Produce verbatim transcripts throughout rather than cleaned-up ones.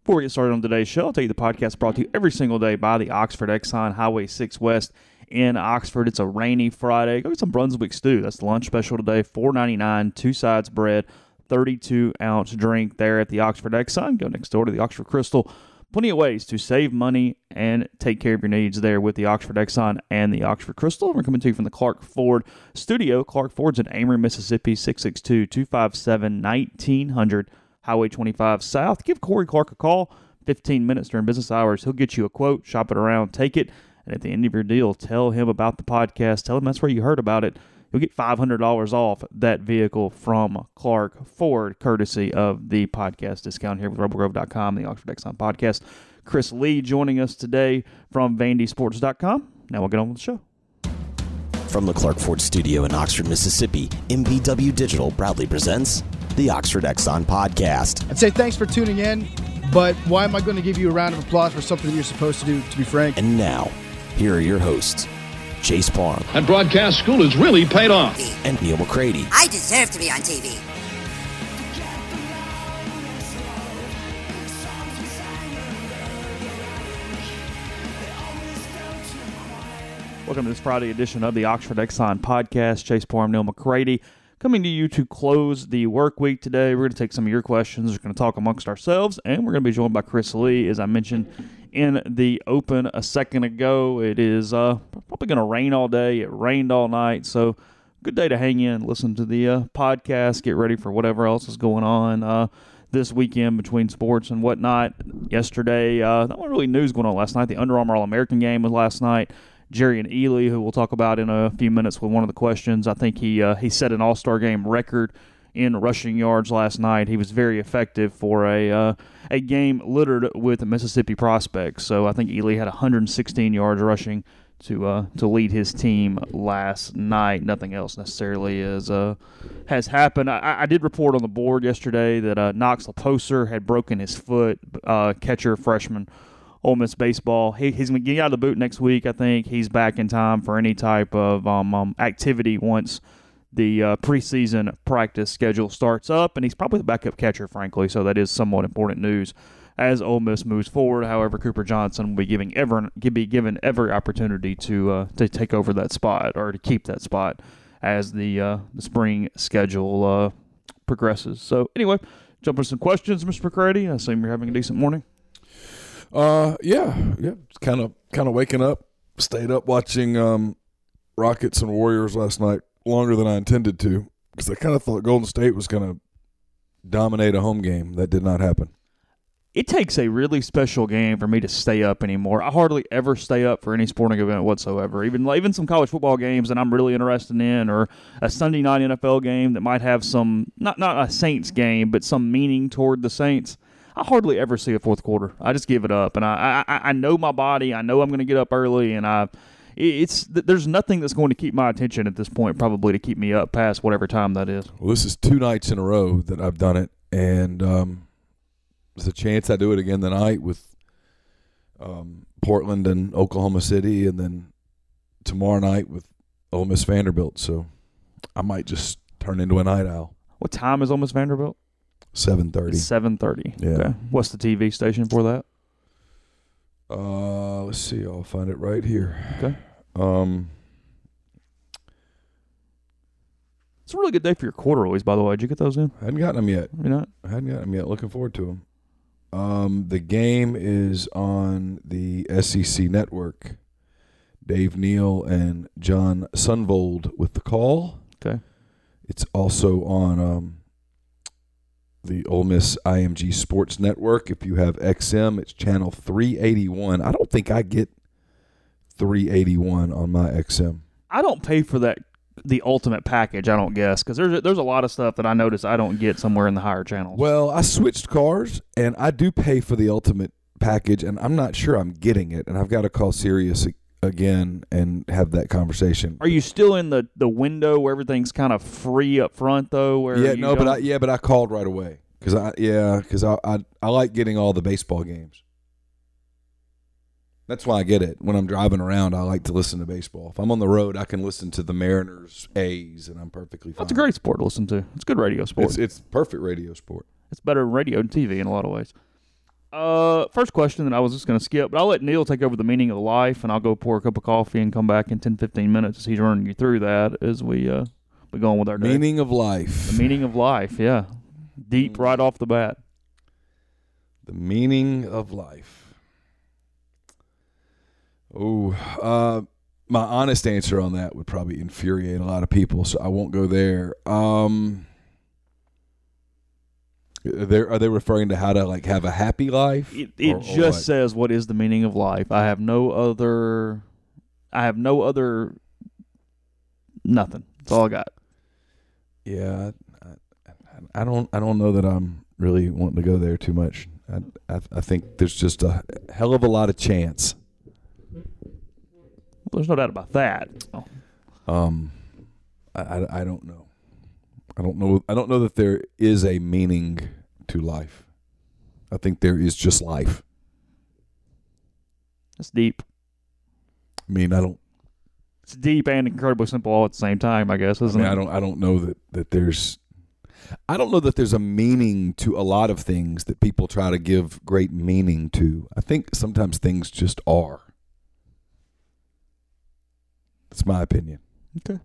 Before we get started on today's show, I'll tell you the podcast brought to you every single day by the Oxford Exxon, Highway six West in Oxford. It's a rainy Friday. Go get some Brunswick stew. That's the lunch special today, four ninety-nine, two sides bread, thirty-two ounce drink there at the Oxford Exxon. Go next door to the Oxford Crystal. Plenty of ways to save money and take care of your needs there with the Oxford Exxon and the Oxford Crystal. We're coming to you from the Clark Ford studio. Clark Ford's in Amory, Mississippi, six six two, two five seven, nineteen hundred, Highway twenty-five South. Give Corey Clark a call. fifteen minutes during business hours. He'll get you a quote, shop it around, take it, and at the end of your deal, tell him about the podcast. Tell him that's where you heard about it. You'll get five hundred dollars off that vehicle from Clark Ford, courtesy of the podcast discount here with Rebel Grove dot com, the Oxford Exxon podcast. Chris Lee joining us today from Vandy Sports dot com. Now we'll get on with the show. From the Clark Ford studio in Oxford, Mississippi, M B W Digital proudly presents the Oxford Exxon podcast. I'd say thanks for tuning in, but why am I going to give you a round of applause for something that you're supposed to do, to be frank? And now, here are your hosts, Chase Parham. And broadcast school has really paid off. And Neil McCready. I deserve to be on T V. Welcome to this Friday edition of the Oxford Exxon podcast. Chase Parham, Neil McCready, coming to you to close the work week today. We're going to take some of your questions. We're going to talk amongst ourselves, and we're going to be joined by Chris Lee, as I mentioned in the open a second ago. It is uh, probably going to rain all day. It rained all night, so good day to hang in, listen to the uh, podcast, get ready for whatever else is going on uh, this weekend between sports and whatnot. Yesterday, uh, not really news going on last night. The Under Armour All-American game was last night. Jerrion Ealy, who we'll talk about in a few minutes with one of the questions. I think he uh, he set an All-Star game record in rushing yards last night. He was very effective for a uh, a game littered with Mississippi prospects. So I think Ealy had one hundred sixteen yards rushing to uh, to lead his team last night. Nothing else necessarily is uh, has happened. I, I did report on the board yesterday that uh, Knox Laposer had broken his foot, uh, catcher, freshman, Ole Miss baseball. He, he's going to get out of the boot next week, I think. He's back in time for any type of um, um, activity once the uh, preseason practice schedule starts up, and he's probably the backup catcher, frankly, so that is somewhat important news as Ole Miss moves forward. However, Cooper Johnson will be giving ever be given every opportunity to uh, to take over that spot or to keep that spot as the uh, the spring schedule uh, progresses. So anyway, jump into some questions, Mister McCready. I assume you're having a decent morning. Uh, yeah, yeah. Kind of, kind of waking up. Stayed up watching um, Rockets and Warriors last night longer than I intended to because I kind of thought Golden State was going to dominate a home game. That did not happen. It takes a really special game for me to stay up anymore. I hardly ever stay up for any sporting event whatsoever. Even even some college football games that I'm really interested in, or a Sunday night N F L game that might have some not not a Saints game, but some meaning toward the Saints. I hardly ever see a fourth quarter. I just give it up, and I I, I know my body. I know I'm going to get up early, and I it's there's nothing that's going to keep my attention at this point, probably to keep me up past whatever time that is. Well, this is two nights in a row that I've done it, and um, there's a chance I do it again tonight with um, Portland and Oklahoma City, and then tomorrow night with Ole Miss Vanderbilt. So I might just turn into a night owl. What time is Ole Miss Vanderbilt? seven thirty. seven thirty. Yeah. Okay. What's the T V station for that? Uh, let's see. I'll find it right here. Okay. Um, it's a really good day for your corduroys, by the way. Did you get those in? I hadn't gotten them yet. You not? I hadn't gotten them yet. Looking forward to them. Um, the game is on the S E C network. Dave Neal and John Sunvold with the call. Okay. It's also on um, the Ole Miss I M G Sports Network. If you have X M, it's channel three eighty-one. I don't think I get three eighty-one on my X M. I don't pay for that, the ultimate package, I don't guess, because there's, there's a lot of stuff that I notice I don't get somewhere in the higher channels. Well, I switched cars, and I do pay for the ultimate package, and I'm not sure I'm getting it, and I've got to call Sirius again and have that conversation. Are you still in the, the window where everything's kind of free up front, though? Where yeah, you no, don't... but I, yeah, but I called right away because I yeah because I, I I like getting all the baseball games. That's why I get it. When I'm driving around, I like to listen to baseball. If I'm on the road, I can listen to the Mariners, A's, and I'm perfectly fine. That's a great sport to listen to. It's good radio sport. It's, it's perfect radio sport. It's better than radio and T V in a lot of ways. Uh, first question that I was just going to skip, but I'll let Neil take over the meaning of life, and I'll go pour a cup of coffee and come back in ten, fifteen minutes as he's running you through that as we uh we go on with our day. Meaning of life. The meaning of life, yeah. Deep right off the bat. The meaning of life. Oh, uh, my honest answer on that would probably infuriate a lot of people, so I won't go there. Um, are they, are they referring to how to like have a happy life? It, it or, or just what? says what is the meaning of life. I have no other. I have no other. Nothing. That's all I got. Yeah, I, I don't. I don't know that I'm really wanting to go there too much. I, I, I think there's just a hell of a lot of chance. Well, there's no doubt about that. Oh. Um, I, I, I don't know. I don't know. I don't know that there is a meaning to life. I think there is just life. It's deep. I mean, I don't. It's deep and incredibly simple all at the same time, I guess, isn't I mean, it? I don't. I don't know that, that there's. I don't know that there's a meaning to a lot of things that people try to give great meaning to. I think sometimes things just are. That's my opinion. Okay.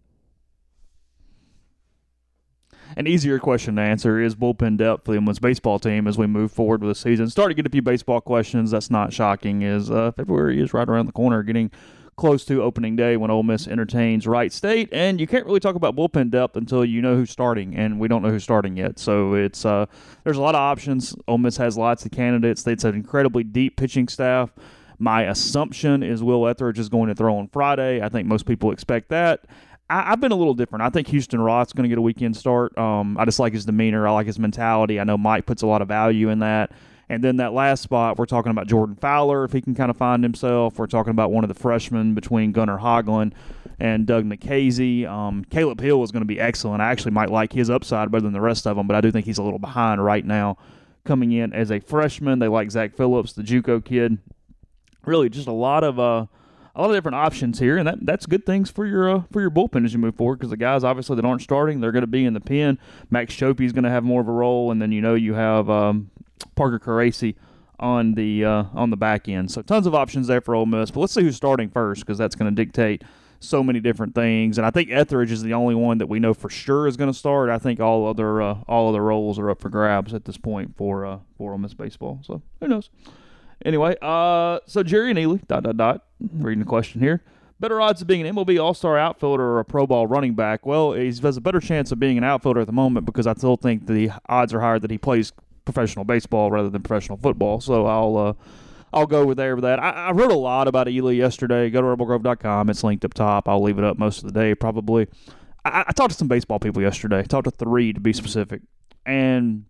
An easier question to answer is bullpen depth for the women's baseball team as we move forward with the season. Starting to get a few baseball questions. That's not shocking. Is uh, February is right around the corner, getting close to opening day when Ole Miss entertains Wright State, and you can't really talk about bullpen depth until you know who's starting, and we don't know who's starting yet. So it's uh, there's a lot of options. Ole Miss has lots of candidates. It's an incredibly deep pitching staff. My assumption is Will Etheridge is going to throw on Friday. I think most people expect that. I, I've been a little different. I think Houston Roth's going to get a weekend start. Um, I just like his demeanor. I like his mentality. I know Mike puts a lot of value in that. And then that last spot, we're talking about Jordan Fowler, if he can kind of find himself. We're talking about one of the freshmen between Gunnar Hoglund and Doug Nikhazy. Um, Caleb Hill is going to be excellent. I actually might like his upside better than the rest of them, but I do think he's a little behind right now coming in as a freshman. They like Zach Phillips, the JUCO kid. Really just a lot of uh, a lot of different options here, and that that's good things for your uh, for your bullpen as you move forward because the guys obviously that aren't starting, they're going to be in the pen. Max Shopey is going to have more of a role, and then you know you have um, Parker Caracci on the uh, on the back end. So tons of options there for Ole Miss. But let's see who's starting first because that's going to dictate so many different things. And I think Etheridge is the only one that we know for sure is going to start. I think all other uh, all other roles are up for grabs at this point for uh, for Ole Miss baseball. So who knows? Anyway, uh, so Jerry and Ely, dot, dot, dot, reading the question here. Better odds of being an M L B All-Star outfielder or a Pro Bowl running back? Well, he has a better chance of being an outfielder at the moment because I still think the odds are higher that he plays professional baseball rather than professional football. So I'll uh, I'll go with there with that. I, I wrote a lot about Ely yesterday. Go to rebel grove dot com. It's linked up top. I'll leave it up most of the day probably. I, I talked to some baseball people yesterday. I talked to three to be specific. And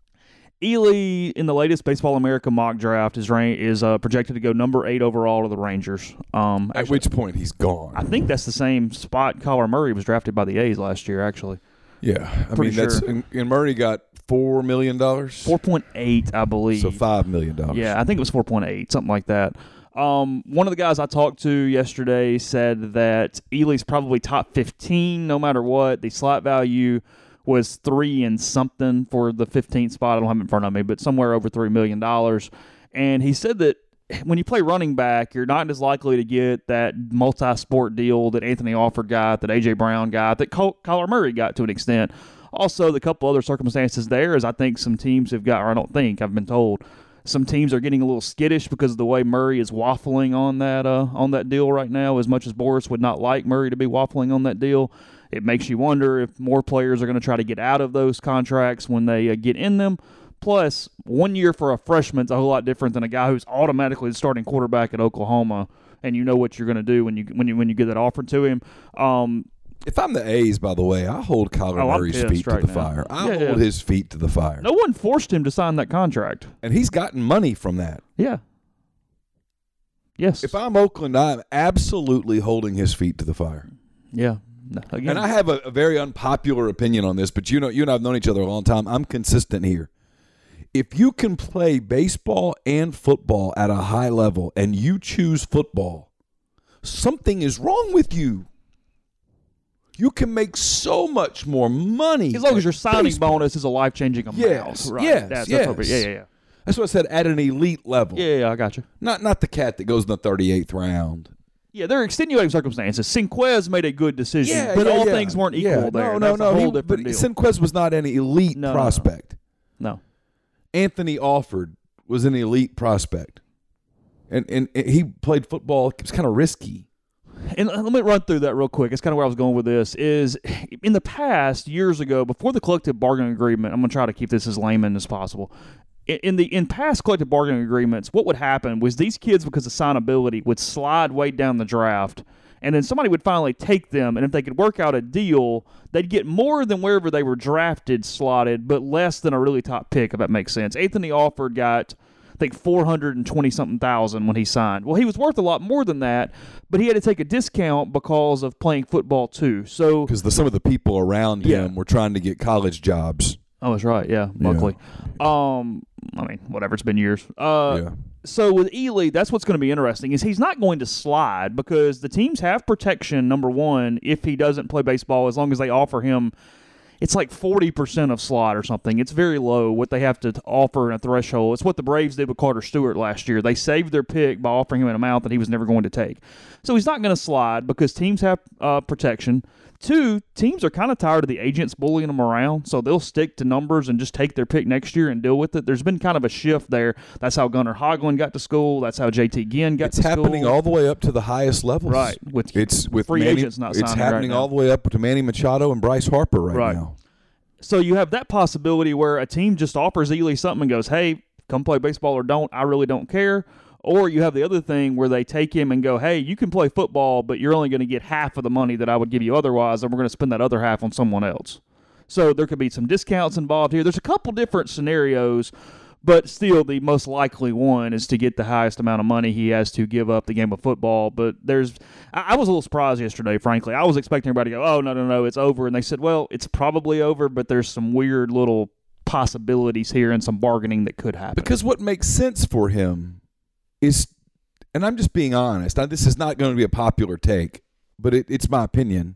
Ely, in the latest Baseball America mock draft, is rank, is uh, projected to go number eight overall to the Rangers. Um, At actually, which point he's gone. I think that's the same spot Kyler Murray was drafted by the A's last year, actually. Yeah, I Pretty mean that's sure. and, and Murray got four million dollars, four point eight, I believe. so five million dollars. Yeah, I think it was four point eight, something like that. Um, one of the guys I talked to yesterday said that Ely's probably top fifteen no matter what. The slot value was three and something for the fifteenth spot. I don't have it in front of me, but somewhere over three million dollars. And he said that when you play running back, you're not as likely to get that multi-sport deal that Anthony Alford got, that A J. Brown got, that Col- Kyler Murray got to an extent. Also, the couple other circumstances there is I think some teams have got, or I don't think, I've been told, some teams are getting a little skittish because of the way Murray is waffling on that uh, on that deal right now, as much as Boris would not like Murray to be waffling on that deal. It makes you wonder if more players are going to try to get out of those contracts when they uh, get in them. Plus, one year for a freshman is a whole lot different than a guy who's automatically the starting quarterback at Oklahoma, and you know what you're going to do when you when you when you get that offer to him. Um, If I'm the A's, by the way, I hold Kyler Oh, I'm Murray's pissed feet right to the now. fire. I Yeah, hold yeah. his feet to the fire. no one forced him to sign that contract. And he's gotten money from that. Yeah. Yes. If I'm Oakland, I'm absolutely holding his feet to the fire. yeah. No, again, And I have a, a very unpopular opinion on this, but you know, you and I have known each other a long time. I'm consistent here. If you can play baseball and football at a high level and you choose football, something is wrong with you. You can make so much more money. as long as at your signing baseball. bonus is a life-changing amount. Yes, right. yes, That's yes. appropriate. Yeah, yeah, yeah. That's what I said, at an elite level. Yeah, yeah, I got you. Not not the cat that goes in the thirty-eighth round. Yeah, there are extenuating circumstances. Sinquez made a good decision, Yeah, but yeah, all yeah. things weren't equal Yeah, there. No, no, That's no. a whole He, different but deal. Sinquez was not an elite No, no, no. prospect. No. Anthony Alford was an elite prospect. And, and and he played football. It was kind of risky. And let me run through that real quick. It's kind of where I was going with this. Is in the past, years ago, before the collective bargaining agreement, I'm going to try to keep this as layman as possible. In in the in past collective bargaining agreements, what would happen was these kids, because of signability, would slide way down the draft, and then somebody would finally take them, and if they could work out a deal, they'd get more than wherever they were drafted slotted, but less than a really top pick, if that makes sense. Anthony Alford got, I think, four hundred twenty something thousand when he signed. Well, he was worth a lot more than that, but he had to take a discount because of playing football too. So Because some of the people around Yeah. him were trying to get college jobs. Oh, that's right. Yeah, luckily. Um, I mean, whatever. It's been years. Uh, Yeah. So with Ely, that's what's going to be interesting is he's not going to slide because the teams have protection, number one, if he doesn't play baseball, as long as they offer him. It's like forty percent of slot or something. It's very low what they have to offer in a threshold. It's what the Braves did with Carter Stewart last year. They saved their pick by offering him an amount that he was never going to take. So he's not going to slide because teams have uh, protection. Two, teams are kind of tired of the agents bullying them around, so they'll stick to numbers and just take their pick next year and deal with it. There's been kind of a shift there. That's how Gunnar Hoglund got to school. That's how J T Ginn got It's to school. happening all the way up to the highest levels. Right. With It's with free Manny, agents not It's signing happening right now. all the way up to Manny Machado and Bryce Harper right, Right. now. So you have that possibility where a team just offers Ely something and goes, hey, come play baseball or don't. I really don't care. Or you have the other thing where they take him and go, hey, you can play football, but you're only going to get half of the money that I would give you otherwise, and we're going to spend that other half on someone else. So there could be some discounts involved here. There's a couple different scenarios, but still the most likely one is to get the highest amount of money he has to give up the game of football. But there's – I was a little surprised yesterday, frankly. I was expecting everybody to go, oh, no, no, no, it's over. And they said, well, it's probably over, but there's some weird little possibilities here and some bargaining that could happen. Because what makes sense for him is, and I'm just being honest, now, this is not going to be a popular take, but it, it's my opinion.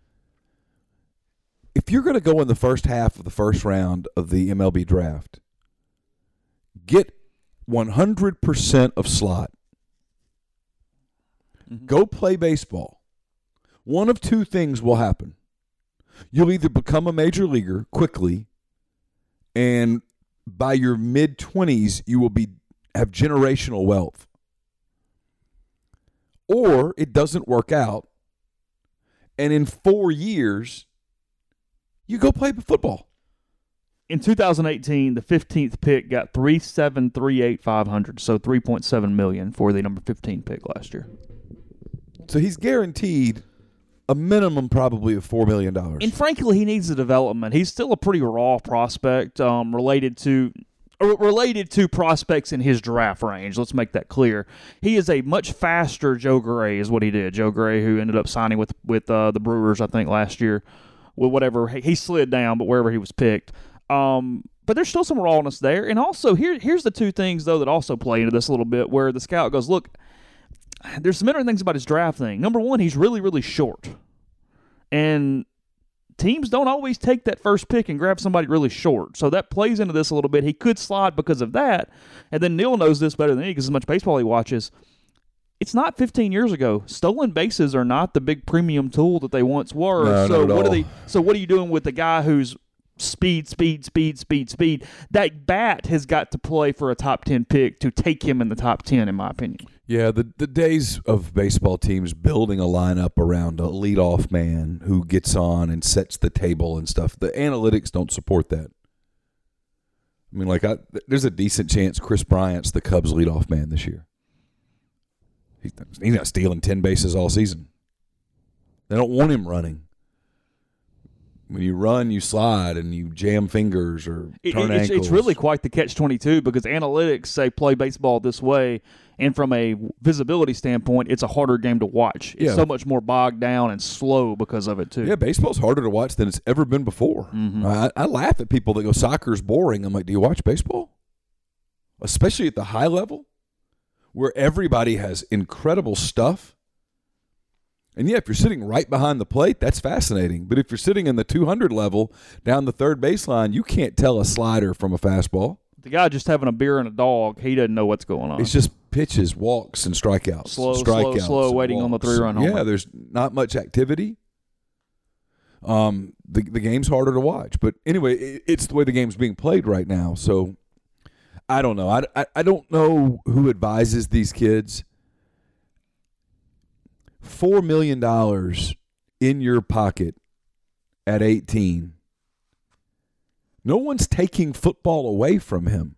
If you're going to go in the first half of the first round of the M L B draft, get one hundred percent of slot. Mm-hmm. Go play baseball. One of two things will happen. You'll either become a major leaguer quickly, and by your mid-twenties, you will be have generational wealth. Or it doesn't work out, and in four years, you go play football. In two thousand eighteen, the fifteenth pick got three seven three eight five hundred, so three point seven million for the number fifteen pick last year. So he's guaranteed a minimum probably of four million dollars. And frankly, he needs the development. He's still a pretty raw prospect um, related to uh, related to prospects in his draft range. Let's make that clear. He is a much faster Joe Gray is what he did. Joe Gray, who ended up signing with, with uh, the Brewers, I think, last year. Well, whatever. He, he slid down, but wherever he was picked. Um, but there's still some rawness there. And also, here, here's the two things, though, that also play into this a little bit, where the scout goes, look, there's some interesting things about his draft thing. Number one, he's really, really short. And teams don't always take that first pick and grab somebody really short. So that plays into this a little bit. He could slide because of that. And then Neil knows this better than me because as much baseball he watches. It's not fifteen years ago. Stolen bases are not the big premium tool that they once were. No, so not at what all. are they so what are you doing with the guy who's speed, speed, speed, speed, speed? That bat has got to play for a top ten pick to take him in the top ten, in my opinion. Yeah, the, the days of baseball teams building a lineup around a leadoff man who gets on and sets the table and stuff, the analytics don't support that. I mean, like, I, there's a decent chance Chris Bryant's the Cubs leadoff man this year. He's, he's not stealing ten bases all season. They don't want him running. When you run, you slide and you jam fingers or It- turn it's, ankles. it's really quite the catch twenty-two because analytics say play baseball this way, and from a visibility standpoint, it's a harder game to watch. It's Yeah. so much more bogged down and slow because of it, too. Yeah, baseball's harder to watch than it's ever been before. Mm-hmm. I, I laugh at people that go, soccer's boring. I'm like, do you watch baseball? Especially at the high level where everybody has incredible stuff. And, yeah, if you're sitting right behind the plate, that's fascinating. But if you're sitting in the two hundred level down the third baseline, you can't tell a slider from a fastball. The guy just having a beer and a dog, he doesn't know what's going on. It's just pitches, walks, and strikeouts. Slow, strikeouts slow, slow, waiting on the three-run homer. Yeah, there's not much activity. Um, the the game's harder to watch, but anyway, it, it's the way the game's being played right now. So I don't know. I, I, I don't know who advises these kids. Four million dollars in your pocket at eighteen. No one's taking football away from him.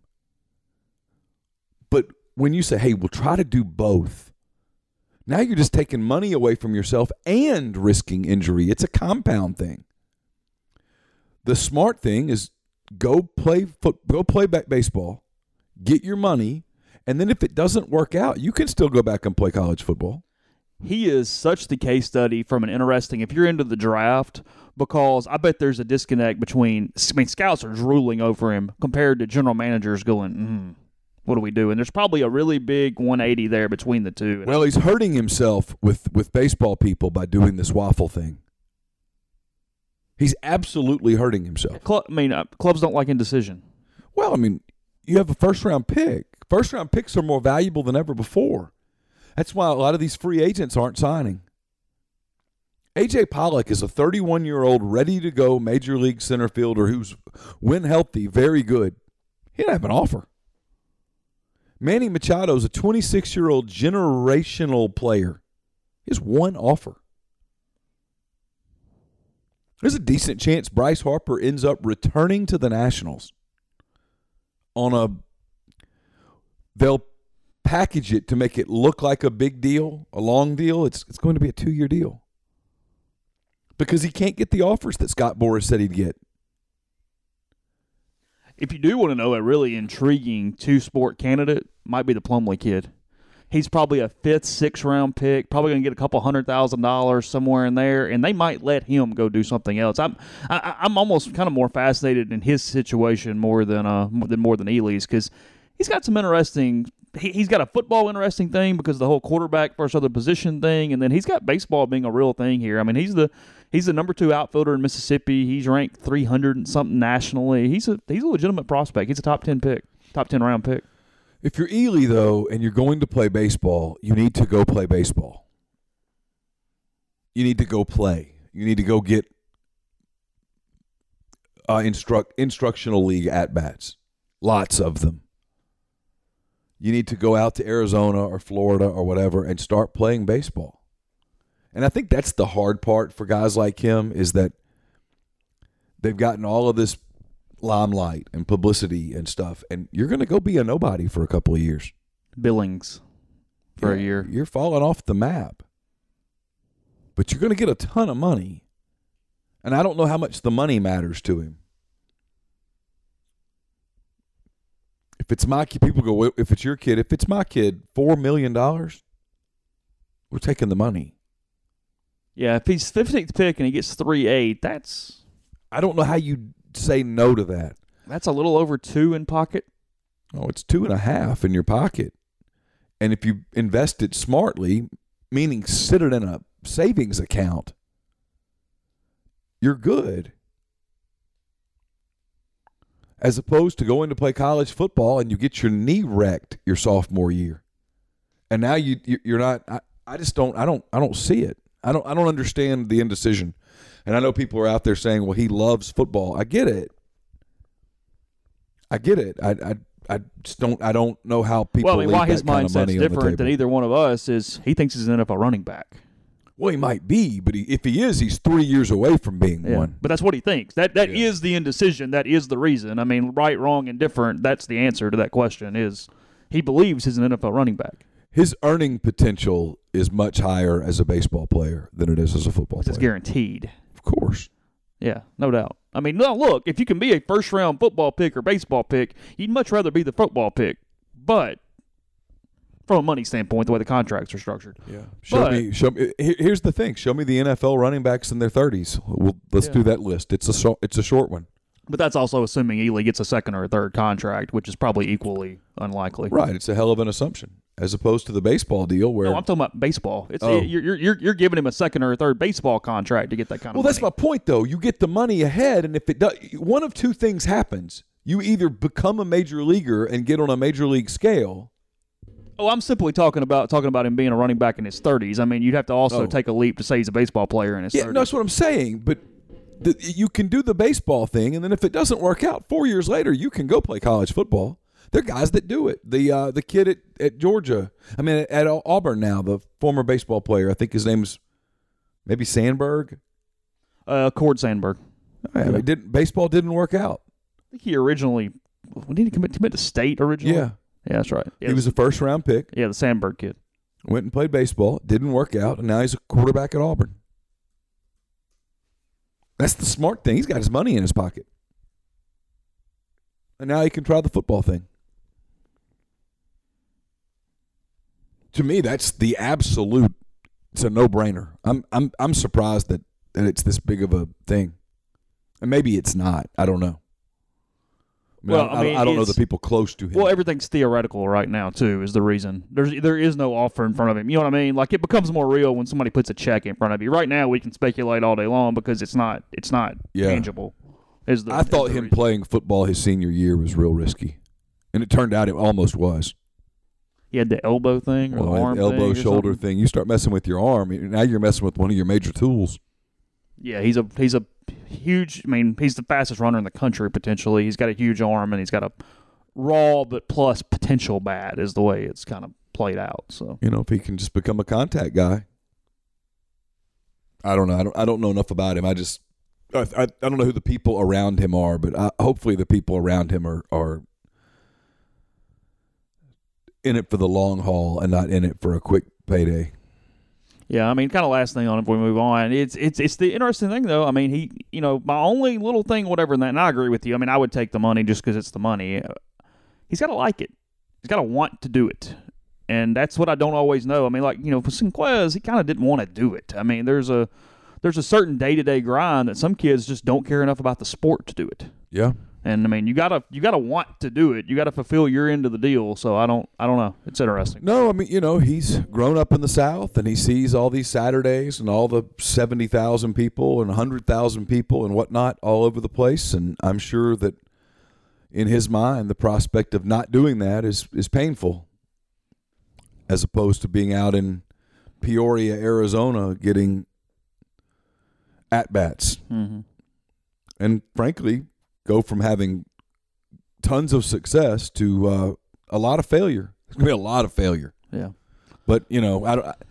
But when you say, hey, we'll try to do both, now you're just taking money away from yourself and risking injury. It's a compound thing. The smart thing is go play foot, go play back baseball, get your money, and then if it doesn't work out, you can still go back and play college football. He is such the case study from an interesting, if you're into the draft, because I bet there's a disconnect between, I mean, scouts are drooling over him compared to general managers going, mm, what do we do? And there's probably a really big one eighty there between the two. Well, he's hurting himself with, with baseball people by doing this waffle thing. He's absolutely hurting himself. Club, I mean, uh, clubs don't like indecision. Well, I mean, you have a first-round pick. First-round picks are more valuable than ever before. That's why a lot of these free agents aren't signing. A J Pollock is a thirty-one-year-old ready-to-go major league center fielder who's, when healthy, very good. He didn't have an offer. Manny Machado is a twenty-six-year-old generational player. He has one offer. There's a decent chance Bryce Harper ends up returning to the Nationals on a – they'll package it to make it look like a big deal, a long deal. It's it's going to be a two-year deal because he can't get the offers that Scott Boras said he'd get. If you do want to know a really intriguing two-sport candidate, might be the Plumlee kid. He's probably a fifth, sixth round pick, probably going to get a couple hundred thousand dollars somewhere in there, and they might let him go do something else. I'm I, I'm almost kind of more fascinated in his situation more than uh than more than Ely's because he's got some interesting. He, he's got a football interesting thing because of the whole quarterback versus other position thing, and then he's got baseball being a real thing here. I mean, he's the he's the number two outfielder in Mississippi. He's ranked three hundred and something nationally. He's a he's a legitimate prospect. He's a top ten pick, top ten round pick. If you're Ely, though, and you're going to play baseball, you need to go play baseball. You need to go play. You need to go get uh, instruct instructional league at-bats, lots of them. You need to go out to Arizona or Florida or whatever and start playing baseball. And I think that's the hard part for guys like him is that they've gotten all of this limelight and publicity and stuff, and you're going to go be a nobody for a couple of years. Billings for yeah, a year. You're falling off the map. But you're going to get a ton of money. And I don't know how much the money matters to him. If it's my kid, people go, if it's your kid, if it's my kid, four million dollars, we're taking the money. Yeah, if he's fifteenth pick and he gets three eight, that's... I don't know how you say no to that. That's a little over two in pocket. Oh, it's two and a half in your pocket. And if you invest it smartly, meaning sit it in a savings account, you're good. As opposed to going to play college football and you get your knee wrecked your sophomore year. And now you you're not I, I just don't I don't I don't see it. I don't I don't understand the indecision. And I know people are out there saying, well, he loves football. I get it. I get it. I I, I just don't I don't know how people Well, I mean, why leave his that kind of money mindset's on the different than table. either one of us is he thinks he's an N F L running back. Well, he might be, but he, if he is, he's three years away from being Yeah. one. But that's what he thinks. That that Yeah. is the indecision. That is the reason. I mean, right, wrong, and different, that's the answer to that question is he believes he's an N F L running back. His earning potential is much higher as a baseball player than it is as a football It's player. guaranteed. Of course. Yeah, no doubt. I mean, no, look, if you can be a first-round football pick or baseball pick, you'd much rather be the football pick. But from a money standpoint, the way the contracts are structured. Yeah. Show But- me. Show me. here- Here's the thing. Show me the N F L running backs in their thirties. We'll, let's Yeah. do that list. It's a short, it's a short one. But that's also assuming Ely gets a second or a third contract, which is probably equally unlikely. Right. It's a hell of an assumption as opposed to the baseball deal where. No, I'm talking about baseball. It's Oh. you're, you're you're you're giving him a second or a third baseball contract to get that kind of well, money. that's my point, though. You get the money ahead, and if it does, one of two things happens. You either become a major leaguer and get on a major league scale. Oh, I'm simply talking about talking about him being a running back in his thirties. I mean, you'd have to also Oh. take a leap to say he's a baseball player in his Yeah, thirties. no, that's what I'm saying. But the, you can do the baseball thing, and then if it doesn't work out, four years later, you can go play college football. There are guys that do it. The uh, the kid at, at Georgia, I mean, at, at Auburn now, the former baseball player, I think his name's maybe Sandberg. Uh, Cord Sandberg. I mean, didn't, baseball didn't work out. I think he originally when did he commit, commit to state originally? Yeah. Yeah, that's right. Yeah, He was a first-round pick, yeah, the Sandberg kid. went and played baseball, didn't work out, and now he's a quarterback at Auburn. That's the smart thing. He's got his money in his pocket. And now he can try the football thing. To me, that's the absolute, it's a no-brainer. I'm I'm I'm surprised that, that it's this big of a thing. And maybe it's not. I don't know. I mean, Well, I, I mean, I don't know it's- the people close to him. Well, everything's theoretical right now too. Is the reason there's there is no offer in front of him. You know what I mean? Like it becomes more real when somebody puts a check in front of you. Right now, we can speculate all day long because it's not it's not Yeah. tangible. Is the I thought is the him reason. playing football his senior year was real risky. And it turned out it almost was. He had the elbow thing or Well, the arm elbow, thing or shoulder something. thing. You start messing with your arm, now you're messing with one of your major tools. Yeah, he's a he's a huge. I mean, he's the fastest runner in the country potentially. He's got a huge arm and he's got a raw but plus potential bat is the way it's kind of played out. So You know, if he can just become a contact guy. I don't know. I don't. I don't know enough about him. I just. I. I, I don't know who the people around him are, but I, hopefully the people around him are are in it for the long haul and not in it for a quick payday. yeah, I mean, kind of last thing on it before we move on. It's it's it's the interesting thing though. I mean, he you know my only little thing, whatever, in that, and I agree with you. I mean, I would take the money just because it's the money. He's got to like it. He's got to want to do it. And that's what I don't always know. I mean, like, you know, for Sinquez, he kind of didn't want to do it. I mean, there's a there's a certain day-to-day grind that some kids just don't care enough about the sport to do it. Yeah. And I mean, you gotta you gotta want to do it. You gotta fulfill your end of the deal. So I don't I don't know. It's interesting. No, I mean, you know, he's grown up in the South, and he sees all these Saturdays and all the seventy thousand people and one hundred thousand people and whatnot all over the place, and I'm sure that in his mind, the prospect of not doing that is is painful, as opposed to being out in Peoria, Arizona, getting at-bats. Mm-hmm. And frankly, go from having tons of success to uh, a lot of failure. It's going to be a lot of failure. Yeah. But, you know, I don't, I,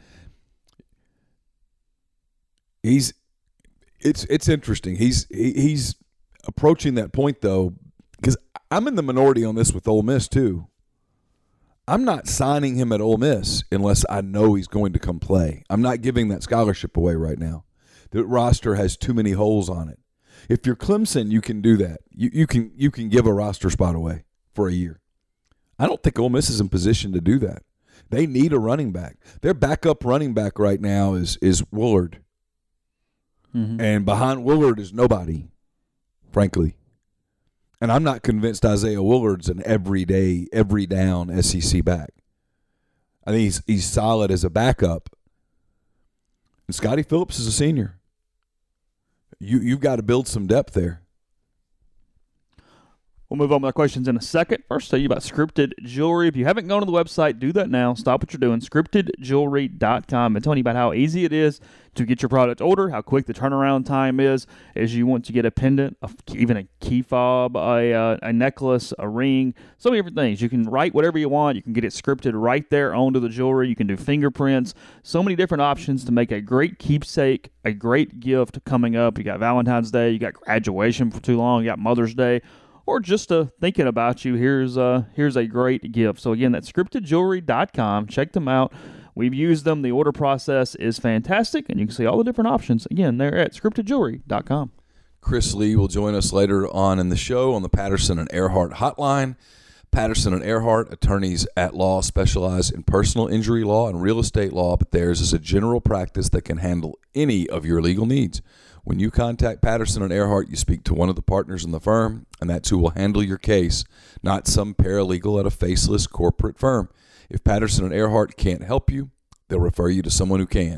he's it's it's interesting. He's he, he's approaching that point, though, because I'm in the minority on this with Ole Miss, too. I'm not signing him at Ole Miss unless I know he's going to come play. I'm not giving that scholarship away right now. The roster has too many holes on it. If you're Clemson, you can do that. You you can you can give a roster spot away for a year. I don't think Ole Miss is in position to do that. They need a running back. Their backup running back right now is is Woolard. Mm-hmm. And behind Woolard is nobody, frankly. And I'm not convinced Isaiah Woolard's an everyday, every down S E C back. I think he's he's solid as a backup. And Scotty Phillips is a senior. You you've got to build some depth there. We'll move on with our questions in a second. First, tell you about Scripted Jewelry. If you haven't gone to the website, do that now. Stop what you're doing. Scripted Jewelry dot com. I'm telling you about how easy it is to get your product ordered, how quick the turnaround time is as you want to get a pendant, a, even a key fob, a, uh, a necklace, a ring, so many different things. You can write whatever you want. You can get it scripted right there onto the jewelry. You can do fingerprints. So many different options to make a great keepsake, a great gift coming up. You got Valentine's Day. You got graduation for too long. You got Mother's Day. Or just uh, thinking about you, here's uh, here's a great gift. So, again, that's Scripted Jewelry dot com. Check them out. We've used them. The order process is fantastic, and you can see all the different options. Again, they're at Scripted Jewelry dot com. Chris Lee will join us later on in the show on the Patterson and Earhart hotline. Patterson and Earhart, attorneys at law, specialize in personal injury law and real estate law, but theirs is a general practice that can handle any of your legal needs. When you contact Patterson and Earhart, you speak to one of the partners in the firm, and that's who will handle your case, not some paralegal at a faceless corporate firm. If Patterson and Earhart can't help you, they'll refer you to someone who can.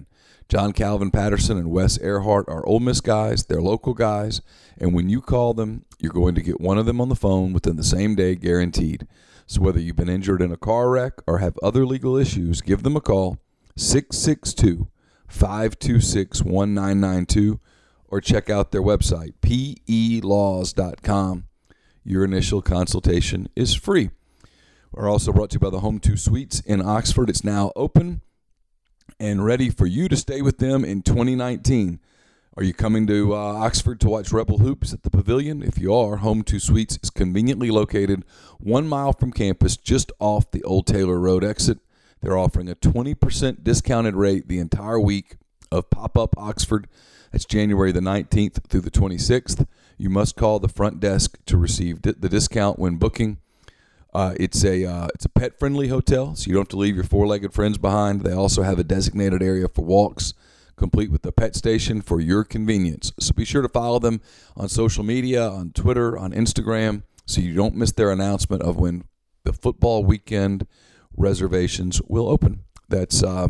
John Calvin Patterson and Wes Earhart are Ole Miss guys. They're local guys. And when you call them, you're going to get one of them on the phone within the same day, guaranteed. So whether you've been injured in a car wreck or have other legal issues, give them a call, six six two, five two six, one nine nine two, or check out their website, p e laws dot com. Your initial consultation is free. We're also brought to you by the Home two Suites in Oxford. It's now open and ready for you to stay with them in twenty nineteen. Are you coming to uh, Oxford to watch Rebel Hoops at the Pavilion? If you are, Home two Suites is conveniently located one mile from campus, just off the Old Taylor Road exit. They're offering a twenty percent discounted rate the entire week of Pop-Up Oxford. That's January the nineteenth through the twenty-sixth. You must call the front desk to receive di- the discount when booking. Uh, it's a uh, it's a pet-friendly hotel, so you don't have to leave your four-legged friends behind. They also have a designated area for walks, complete with the pet station for your convenience. So be sure to follow them on social media, on Twitter, on Instagram, so you don't miss their announcement of when the football weekend reservations will open. That's uh,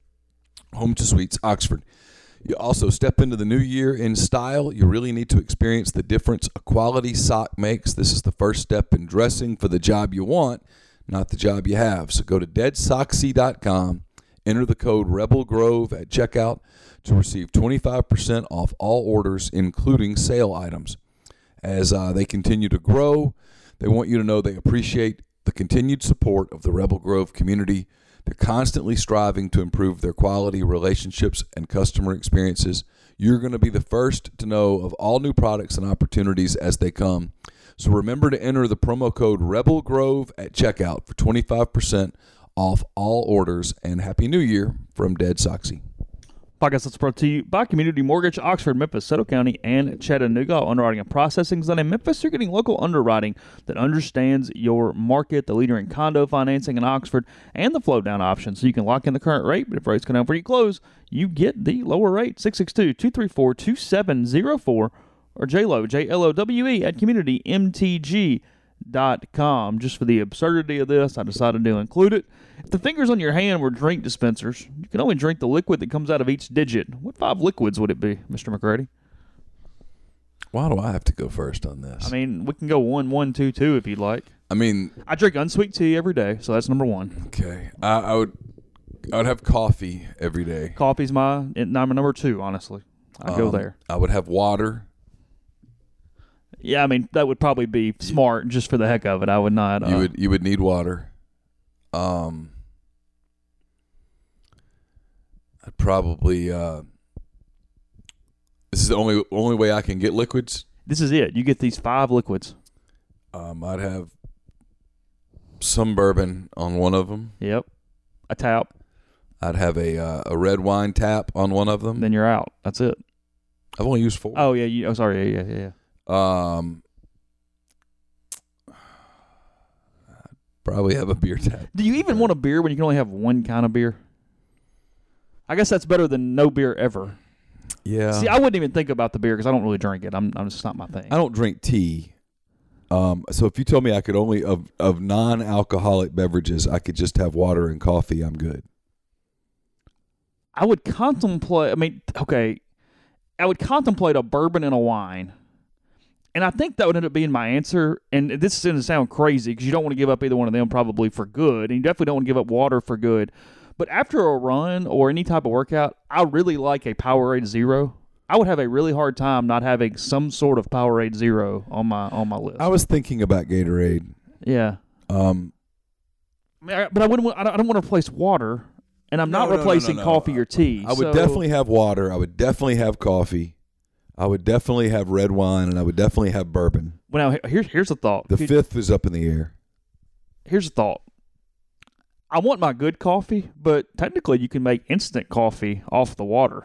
Home two Suites, Oxford. You also step into the new year in style. You really need to experience the difference a quality sock makes. This is the first step in dressing for the job you want, not the job you have. So go to dead soxy dot com, enter the code Rebel Grove at checkout to receive twenty-five percent off all orders, including sale items. As uh, they continue to grow, they want you to know they appreciate the continued support of the Rebel Grove community. They're constantly striving to improve their quality, relationships, and customer experiences. You're going to be the first to know of all new products and opportunities as they come. So remember to enter the promo code Rebel Grove at checkout for twenty-five percent off all orders. And Happy New Year from Dead Soxy. Podcast that's brought to you by Community Mortgage, Oxford, Memphis, Soto County, and Chattanooga. Underwriting and processing is done in Memphis. You're getting local underwriting that understands your market, the leader in condo financing in Oxford, and the flow down option. So you can lock in the current rate, but if rates come down before you close, you get the lower rate. six six two, two three four, two seven zero four or J L O, J L O W E at community m t g dot com. Just for the absurdity of this, I decided to include it. If the fingers on your hand were drink dispensers, you can only drink the liquid that comes out of each digit. What five liquids would it be, Mister McCready? Why do I have to go first on this? I mean, we can go one, one, two, two if you'd like. I mean, I drink unsweet tea every day, so that's number one. Okay, I, I would, I would have coffee every day. Coffee's my number number two. Honestly, I um, go there. I would have water. Yeah, I mean that would probably be smart just for the heck of it. I would not. Uh, you would you would need water. Um, I'd probably. Uh, this is the only only way I can get liquids. This is it. You get these five liquids. Um, I'd have some bourbon on one of them. Yep, a tap. I'd have a uh, a red wine tap on one of them. Then you're out. That's it. I've only used four. Oh yeah. You, oh sorry. Yeah yeah yeah. Um, probably have a beer tap. Do you even want a beer when you can only have one kind of beer? I guess that's better than no beer ever. Yeah. See, I wouldn't even think about the beer because I don't really drink it. I'm, I'm just not my thing. I don't drink tea. Um, so if you told me I could only of of non-alcoholic beverages, I could just have water and coffee, I'm good. I would contemplate. I mean, okay, I would contemplate a bourbon and a wine. And I think that would end up being my answer. And this is going to sound crazy because you don't want to give up either one of them probably for good. And you definitely don't want to give up water for good. But after a run or any type of workout, I really like a Powerade Zero. I would have a really hard time not having some sort of Powerade Zero on my on my list. I was thinking about Gatorade. Yeah. Um. I mean, I, but I wouldn't. Want, I don't, I don't want to replace water, and I'm no, not no, replacing no, no, no. coffee or tea. I would so. definitely have water. I would definitely have coffee. I would definitely have red wine, and I would definitely have bourbon. Well, now here's here's a thought. The Could, fifth is up in the air. Here's a thought. I want my good coffee, but technically you can make instant coffee off the water.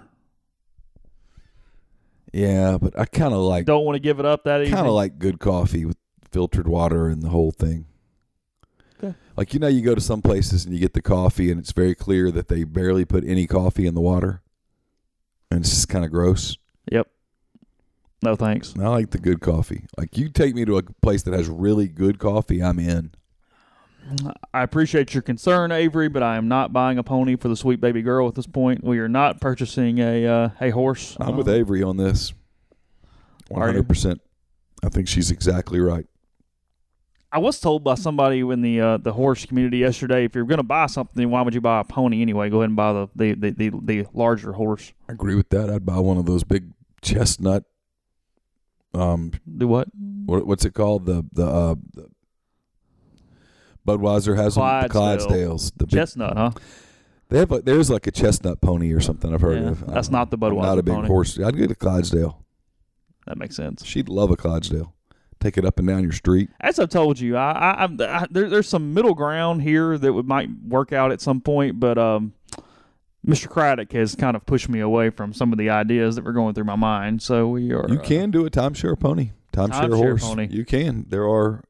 Yeah, but I kind of like don't want to give it up that easy. Kind of like good coffee with filtered water and the whole thing. Okay. Like, you know, you go to some places and you get the coffee and it's very clear that they barely put any coffee in the water, and it's just kind of gross. Yep. No thanks. I like the good coffee. Like, you take me to a place that has really good coffee, I'm in. I appreciate your concern, Avery, but I am not buying a pony for the sweet baby girl at this point. We are not purchasing a uh, a horse. I'm um, with Avery on this. one hundred percent. I think she's exactly right. I was told by somebody in the uh, the horse community yesterday, if you're going to buy something, why would you buy a pony anyway? Go ahead and buy the the, the, the, the larger horse. I agree with that. I'd buy one of those big chestnut. Um, Do what? what what's it called? The the, uh, the Budweiser has them, the Clydesdales. The big, Chestnut, huh? They have like, there's like a chestnut pony or something I've heard Yeah, of. that's I'm, not the I'm Budweiser not a big pony. horse. I'd get a Clydesdale. That makes sense. She'd love a Clydesdale. Take it up and down your street. As I've told you, I, I, I, I there, there's some middle ground here that would, might work out at some point, but um, Mister Craddock has kind of pushed me away from some of the ideas that were going through my mind. So we are. You can do a timeshare pony, timeshare, Timeshare horse. pony. You can. There are.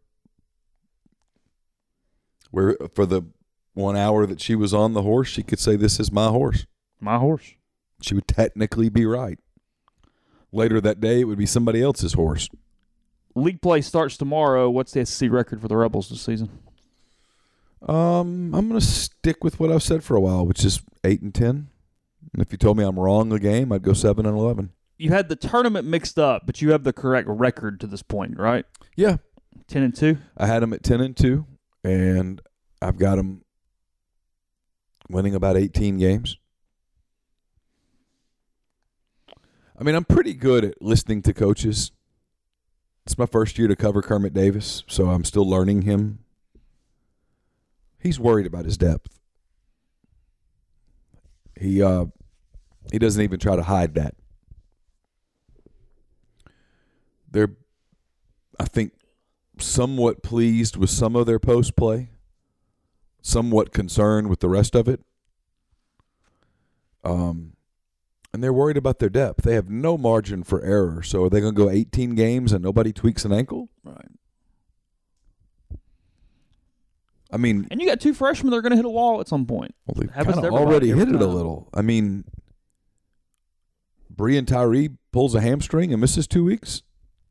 Where for the one hour that she was on the horse, she could say, "This is my horse." My horse. She would technically be right. Later that day, it would be somebody else's horse. League play starts tomorrow. What's the S E C record for the Rebels this season? Um, I'm going to stick with what I've said for a while, which is eight and ten. And if you told me I'm wrong the game, I'd go seven and eleven. You had the tournament mixed up, but you have the correct record to this point, right? Yeah, ten and two. I had them at ten and two, and I've got them winning about eighteen games. I mean, I'm pretty good at listening to coaches. It's my first year to cover Kermit Davis, so I'm still learning him. He's worried about his depth. He uh, he doesn't even try to hide that. They're, I think, somewhat pleased with some of their post play, somewhat concerned with the rest of it. Um. And they're worried about their depth. They have no margin for error. So are they going to go eighteen games and nobody tweaks an ankle? Right. I mean, And you got two freshmen that are going to hit a wall at some point. well, they Happens kind to of everybody already every hit it a time. little. I mean, Brian Tyree pulls a hamstring and misses two weeks.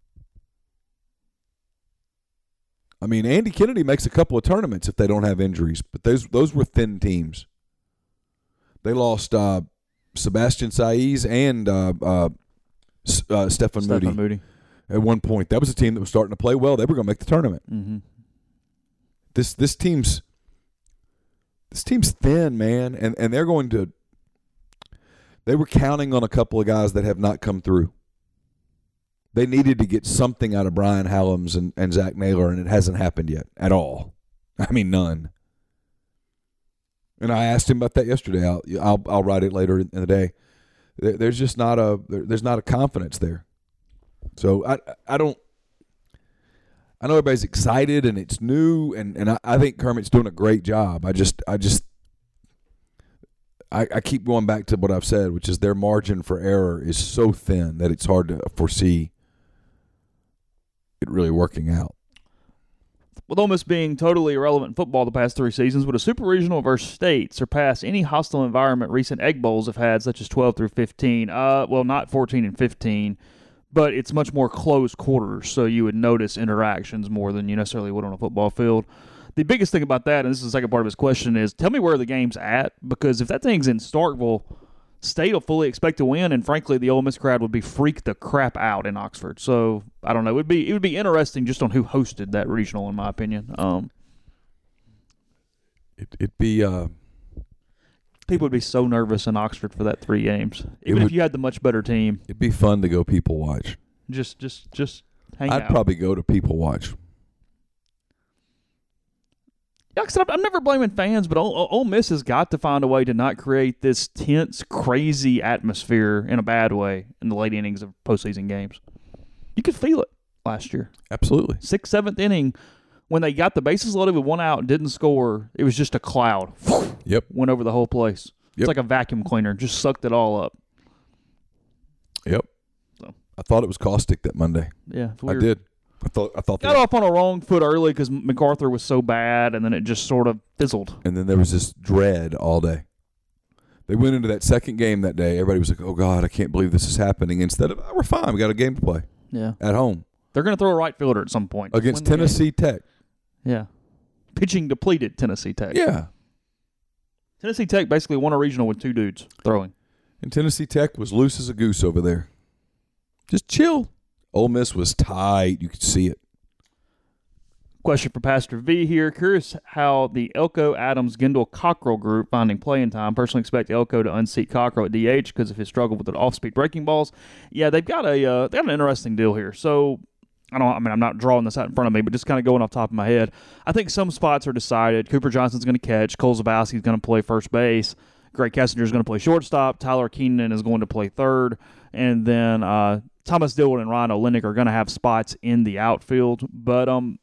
I mean, Andy Kennedy makes a couple of tournaments if they don't have injuries, but those those were thin teams. They lost uh, Sebastian Saiz and uh, uh, uh, Stephen Moody. Stephen Moody. At one point. That was a team that was starting to play well. They were going to make the tournament. Mm-hmm. This this team's this team's thin, man, and and they're going to. They were counting on a couple of guys that have not come through. They needed to get something out of Brian Hallams and, and Zach Naylor, and it hasn't happened yet at all. I mean, none. And I asked him about that yesterday. I'll I'll, I'll write it later in the day. There's just not a there's not a confidence there. So I I don't. I know everybody's excited and it's new, and, and I, I think Kermit's doing a great job. I just I just I, I keep going back to what I've said, which is their margin for error is so thin that it's hard to foresee it really working out. With Ole Miss being totally irrelevant in football the past three seasons, would a super regional versus state surpass any hostile environment recent Egg Bowls have had, such as twelve through fifteen? Uh, well, not fourteen and fifteen, but it's much more close quarters, so you would notice interactions more than you necessarily would on a football field. The biggest thing about that, and this is the second part of his question, is tell me where the game's at, because if that thing's in Starkville, State will fully expect to win, and frankly, the Ole Miss crowd would be freaked the crap out in Oxford. So I don't know. It would be it would be interesting just on who hosted that regional, in my opinion. Um, It, it'd be uh, people would be so nervous in Oxford for that three games, It even would- if you had the much better team. it'd be fun to go people watch. Just just just hang I'd out. probably go to people watch. Yeah, 'cause I'm I'm never blaming fans, but Ole, Ole Miss has got to find a way to not create this tense, crazy atmosphere in a bad way in the late innings of postseason games. You could feel it last year. Absolutely. Sixth, seventh inning, when they got the bases loaded with one out and didn't score, it was just a cloud. Yep. Went over the whole place. Yep. It's like a vacuum cleaner. Just sucked it all up. Yep. So. I thought it was caustic that Monday. Yeah, it's I weird. did. I thought. I thought. Got That, off on a wrong foot early because MacArthur was so bad, and then it just sort of fizzled. and then there was this dread all day. They went into that second game that day. Everybody was like, "Oh God, I can't believe this is happening." Instead of, oh, "We're fine. We got a game to play Yeah. at home They're going to throw a right fielder at some point. Just against win the game. Tennessee Tech." Yeah. pitching depleted Tennessee Tech. Yeah. Tennessee Tech basically won a regional with two dudes throwing. And Tennessee Tech was loose as a goose over there. Just chill. Ole Miss was tight. You could see it. Question for Pastor V here. Curious how the Elko, Adams, Gendel, Cockrell group finding playing time. Personally expect Elko to unseat Cockrell at D H because of his struggle with the off-speed breaking balls. Yeah, they've got a uh, they got an interesting deal here. So I don't. I mean, I'm not drawing this out in front of me, but just kind of going off the top of my head. I think some spots are decided. Cooper Johnson's going to catch. Cole Zabowski's going to play first base. Greg Kessinger's going to play shortstop. Tyler Keenan is going to play third, and then uh, Thomas Dillard and Ryan Olenek are going to have spots in the outfield. But um.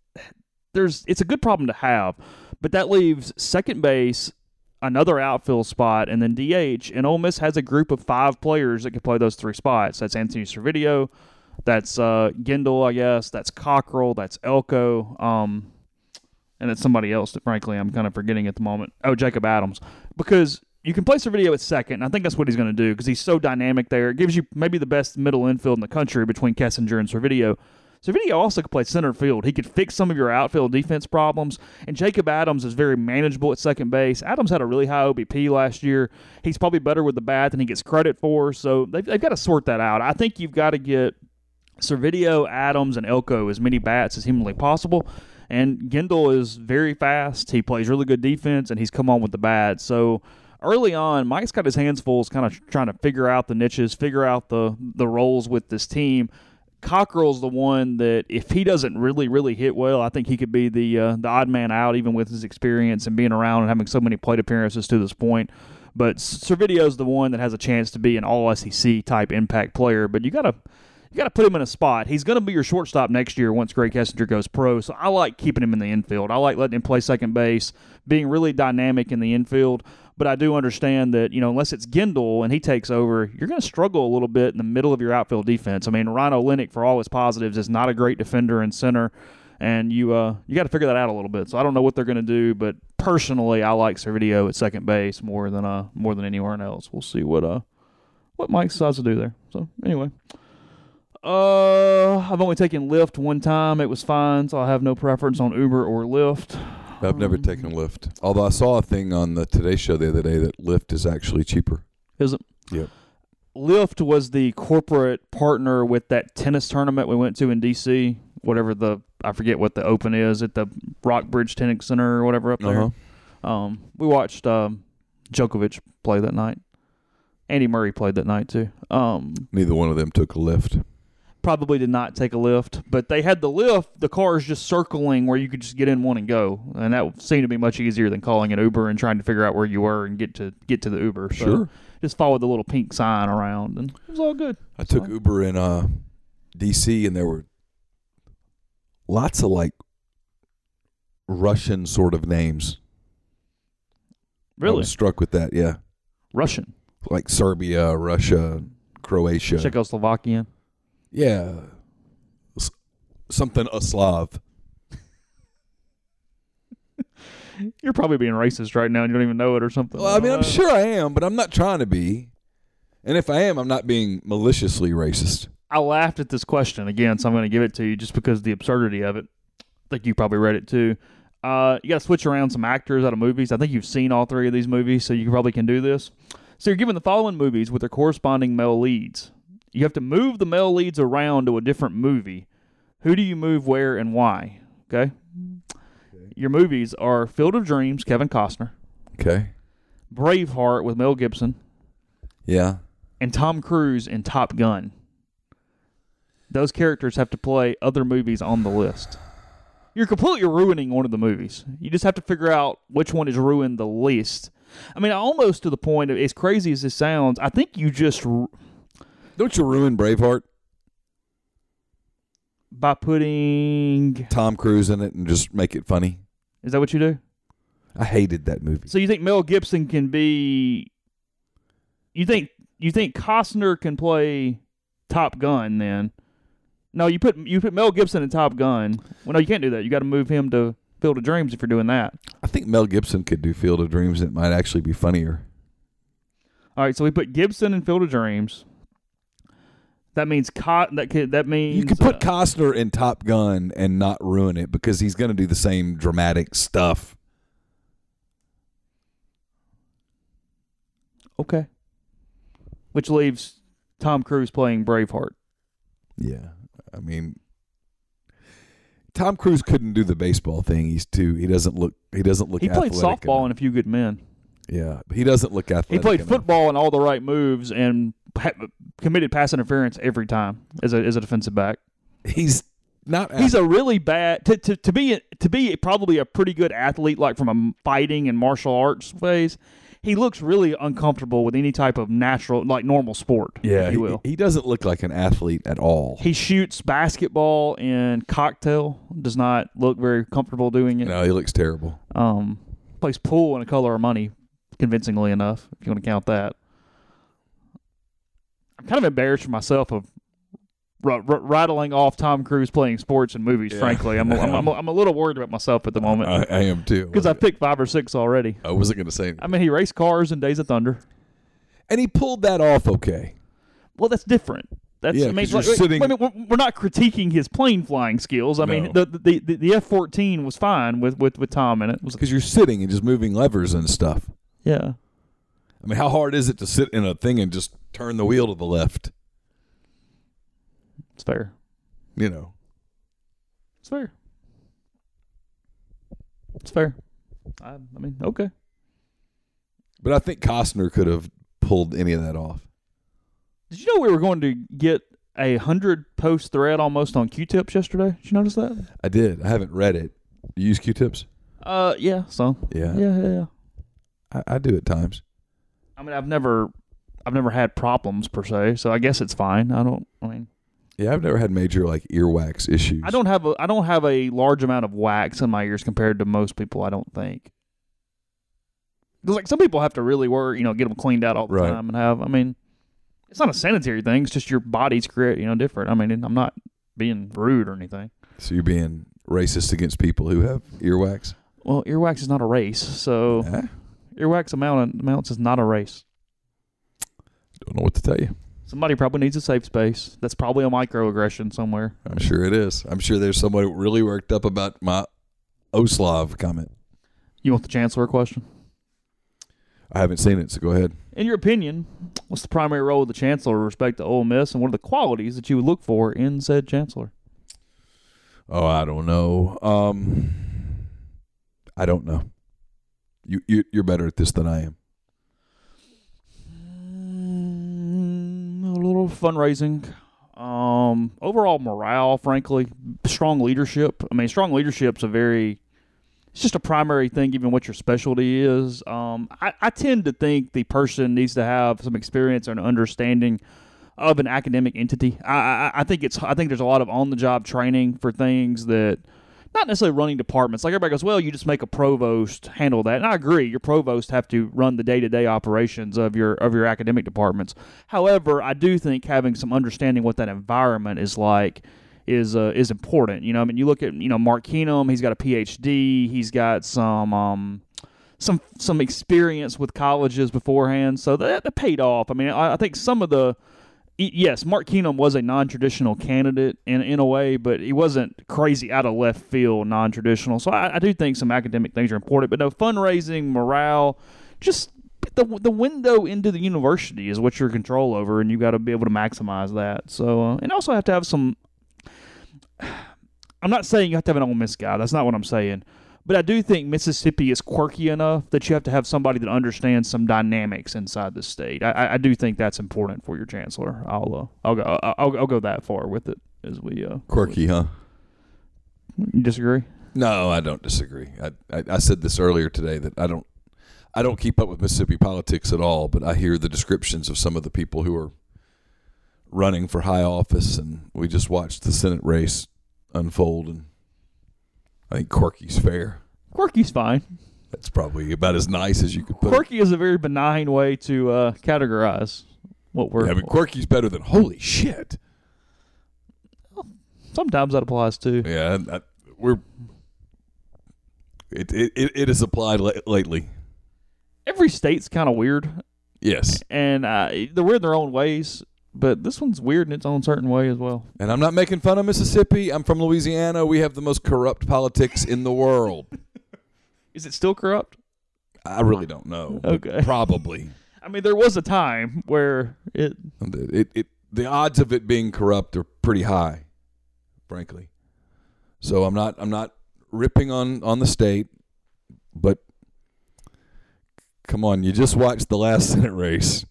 There's it's a good problem to have, but that leaves second base, another outfield spot, and then D H. And Ole Miss has a group of five players that can play those three spots. That's Anthony Servideo, that's uh, Gendel, I guess, that's Cockrell, that's Elko, um, and it's somebody else that, frankly, I'm kind of forgetting at the moment. Oh, Jacob Adams. Because you can play Servideo at second, and I think that's what he's going to do because he's so dynamic there. It gives you maybe the best middle infield in the country between Kessinger and Servideo. Servideo also could play center field. He could fix some of your outfield defense problems. And Jacob Adams is very manageable at second base. Adams had a really high O B P last year. He's probably better with the bat than he gets credit for. So they've, they've got to sort that out. I think you've got to get Servideo, Adams, and Elko as many bats as humanly possible. And Gendel is very fast. He plays really good defense, and he's come on with the bat. So early on, Mike's got his hands full kind of trying to figure out the niches, figure out the, the roles with this team. Cockrell's the one that if he doesn't really, really hit well, I think he could be the uh, the odd man out, even with his experience and being around and having so many plate appearances to this point. But Servidio's the one that has a chance to be an all S E C type impact player. But you gotta you gotta put him in a spot. He's gonna be your shortstop next year once Greg Kessinger goes pro. So I like keeping him in the infield. I like letting him play second base, being really dynamic in the infield. But I do understand that, you know, unless it's Gendel and he takes over, you're going to struggle a little bit in the middle of your outfield defense. I mean, Ryan Olenek, for all his positives, is not a great defender in center, and you uh, you got to figure that out a little bit. So I don't know what they're going to do, but personally, I like Servideo at second base more than uh more than anywhere else. We'll see what uh what Mike decides to do there. So anyway, uh, I've only taken Lyft one time. It was fine, so I have no preference on Uber or Lyft. I've never Um, taken Lyft. Although I saw a thing on the Today Show the other day that Lyft is actually cheaper. Is it? Yep. Lyft was the corporate partner with that tennis tournament we went to in D C, whatever the, I forget what the Open is, at the Rockbridge Tennis Center or whatever up there. Uh-huh. Um, we watched um, Djokovic play that night. Andy Murray played that night too. Um, Neither one of them took a Lyft. Probably did not take a lift, but they had the lift, the cars just circling where you could just get in one and go, and that seemed to be much easier than calling an Uber and trying to figure out where you were and get to get to the Uber. So Sure. just followed the little pink sign around, and it was all good. I took So, Uber in uh, D C, and there were lots of, like, Russian sort of names. I really was struck with that, yeah. Russian, Like Serbia, Russia, Croatia. Czechoslovakian. Yeah. S- something a Slav. You're probably being racist right now, and you don't even know it or something. Well, I mean, I'm Uh, sure I am, but I'm not trying to be. And if I am, I'm not being maliciously racist. I laughed at this question again, so I'm going to give it to you just because of the absurdity of it. I think you probably read it too. Uh, you got to switch around some actors out of movies. I think you've seen all three of these movies, so you probably can do this. So you're given the following movies with their corresponding male leads. You have to move the male leads around to a different movie. Who do you move where and why? Okay? okay. Your movies are Field of Dreams, Kevin Costner. Okay. Braveheart with Mel Gibson. Yeah. And Tom Cruise in Top Gun. Those characters have to play other movies on the list. You're completely ruining one of the movies. You just have to figure out which one is ruined the least. I mean, almost to the point of, as crazy as this sounds, I think you just... Don't you ruin Braveheart? By putting... Tom Cruise in it and just make it funny. Is that what you do? I hated that movie. So you think Mel Gibson can be... You think you think Costner can play Top Gun then? No, you put you put Mel Gibson in Top Gun. Well, no, you can't do that. You got to move him to Field of Dreams if you're doing that. I think Mel Gibson could do Field of Dreams. It might actually be funnier. All right, so we put Gibson in Field of Dreams. That means Co- that could, that means You could put uh, Costner in Top Gun and not ruin it because he's going to do the same dramatic stuff. Okay. Which leaves Tom Cruise playing Braveheart. Yeah, I mean, Tom Cruise couldn't do the baseball thing. He's too. He doesn't look. He doesn't look. He played athletic softball enough. in A Few Good Men. Yeah, he doesn't look athletic. He played enough. football and all the right moves and ha- committed pass interference every time as a as a defensive back. He's not. He's a really bad to, to to be to be probably a pretty good athlete, like from a fighting and martial arts phase. He looks really uncomfortable with any type of natural, like normal sport. Yeah, if you will. he, he doesn't look like an athlete at all. He shoots basketball in cocktail. Does not look very comfortable doing it. No, he looks terrible. Um, plays pool in A Color of Money, convincingly enough, if you want to count that. I'm kind of embarrassed for myself of r- r- rattling off Tom Cruise playing sports and movies. Yeah. Frankly, I'm a, I'm, a, I'm, a, I'm a little worried about myself at the moment I, I am too. because I picked five or six already. I wasn't going to say anything. I mean, he raced cars in Days of Thunder. And he pulled that off okay. Well, that's different. That's Yeah, I mean, 'cause you're like, sitting- I mean, we're, we're not critiquing his plane flying skills. I mean, No. the the the, the F fourteen was fine with, with, with Tom in it. it was, Because you're sitting and just moving levers and stuff. yeah. I mean, how hard is it to sit in a thing and just turn the wheel to the left? It's fair. You know. It's fair. It's fair. I, I mean, okay. But I think Costner could have pulled any of that off. Did you know we were going to get a hundred post thread almost on Q-tips yesterday? Did you notice that? I did. I haven't read it. You use Q-tips? Uh, yeah. So Yeah. yeah, yeah, yeah. I, I do at times. I mean, I've never, I've never had problems per se, so I guess it's fine. I don't. I mean, Yeah, I've never had major like earwax issues. I don't have a, I don't have a large amount of wax in my ears compared to most people. I don't think. Because like some people have to really work, you know, get them cleaned out all the Right. time and have. I mean, it's not a sanitary thing. It's just your body's create, you know, different. I mean, I'm not being rude or anything. So you're being racist against people who have earwax? Well, earwax is not a race, so Eh? earwax amount amounts is not a race. Don't know what to tell you. Somebody probably needs a safe space. That's probably a microaggression somewhere. I'm sure it is. I'm sure there's somebody really worked up about my Oslav comment. You want the Chancellor question? I haven't seen it, so go ahead. In your opinion, what's the primary role of the Chancellor with respect to Ole Miss, and what are the qualities that you would look for in said Chancellor? Oh, I don't know. Um, I don't know. You, you you're better at this than I am. Mm, a little fundraising. Um, overall morale, frankly. Strong leadership. I mean, strong leadership's a very... It's just a primary thing, given what your specialty is. Um, I, I tend to think the person needs to have some experience and understanding of an academic entity. I, I, I think it's. I think there's a lot of on-the-job training for things that, not necessarily running departments. Like everybody goes, well, you just make a provost handle that. And I agree, your provost have to run the day-to-day operations of your of your academic departments. However, I do think having some understanding what that environment is like is uh, is important. You know, I mean, you look at, you know, Mark Keenum, he's got a P H D, he's got some um, some some experience with colleges beforehand, so that, that paid off. I mean, I, I think some of the yes, Mark Keenum was a non-traditional candidate in in a way, but he wasn't crazy out of left field non-traditional. So I, I do think some academic things are important, but no, fundraising, morale, just the the window into the university is what you're in control over, and you got to be able to maximize that. So uh, and also have to have some. I'm not saying you have to have an Ole Miss guy. That's not what I'm saying. But I do think Mississippi is quirky enough that you have to have somebody that understands some dynamics inside the state. I, I do think that's important for your chancellor. I'll uh, I'll go I'll, I'll go that far with it as we uh, Quirky, huh? You disagree? No, I don't disagree. I, I I said this earlier today that I don't I don't keep up with Mississippi politics at all, but I hear the descriptions of some of the people who are running for high office, and we just watched the Senate race unfold, and I think quirky's fair. Quirky's fine. That's probably about as nice as you could put Quirky is a very benign way to uh, categorize what we're. it. I mean, quirky's better than holy shit. Sometimes that applies too. Yeah, I, we're it it it is applied la- lately. Every state's kind of weird, Yes, and uh, they're weird in their own ways. but this one's weird in its own certain way as well. And I'm not making fun of Mississippi. I'm from Louisiana. We have the most corrupt politics in the world. Is it still corrupt? I really don't know. Okay. Probably. I mean, there was a time where it, It, it, the odds of it being corrupt are pretty high, frankly. So I'm not I'm not ripping on, on the state, but come on, you just watched the last Senate race.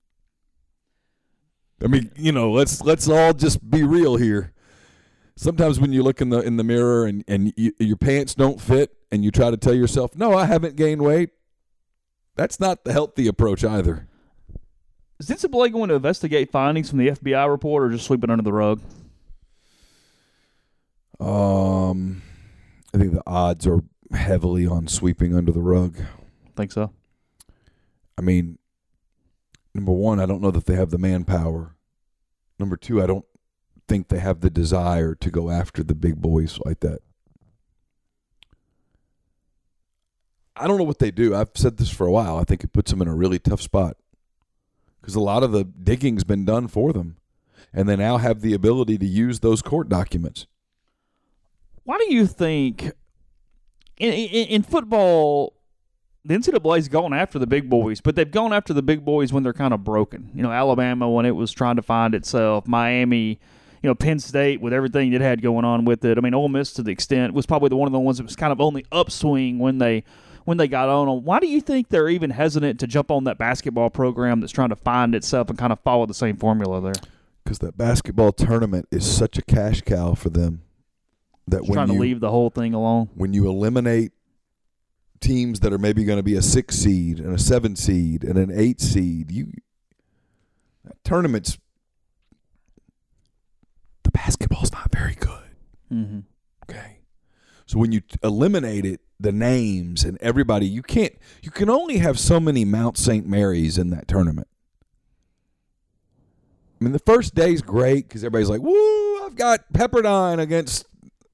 I mean, you know, let's let's all just be real here. Sometimes when you look in the in the mirror and and you, your pants don't fit, and you try to tell yourself, "No, I haven't gained weight," that's not the healthy approach either. is N C double A going to investigate findings from the F B I report or just sweep it under the rug? Um, I think the odds are heavily on sweeping under the rug. Think so? I mean, number one, I don't know that they have the manpower. Number two, I don't think they have the desire to go after the big boys like that. I don't know what they do. I've said this for a while. I think it puts them in a really tough spot because a lot of the digging's been done for them, and they now have the ability to use those court documents. Why do you think in, in, in football, the N C double A's gone after the big boys, but they've gone after the big boys when they're kind of broken? You know, Alabama when it was trying to find itself, Miami, you know, Penn State with everything it had going on with it. I mean, Ole Miss to the extent was probably the one of the ones that was kind of on the upswing when they when they got on. Why do you think they're even hesitant to jump on that basketball program that's trying to find itself and kind of follow the same formula there? Because that basketball tournament is such a cash cow for them. That when trying to you, leave the whole thing alone. When you eliminate teams that are maybe going to be a six seed and a seven seed and an eight seed, you that tournament's the basketball's not very good. Mm-hmm. Okay, so when you eliminate it, the names and everybody, you can't. You can only have so many Mount Saint Mary's in that tournament. I mean, the first day's great because everybody's like, "Woo! I've got Pepperdine against."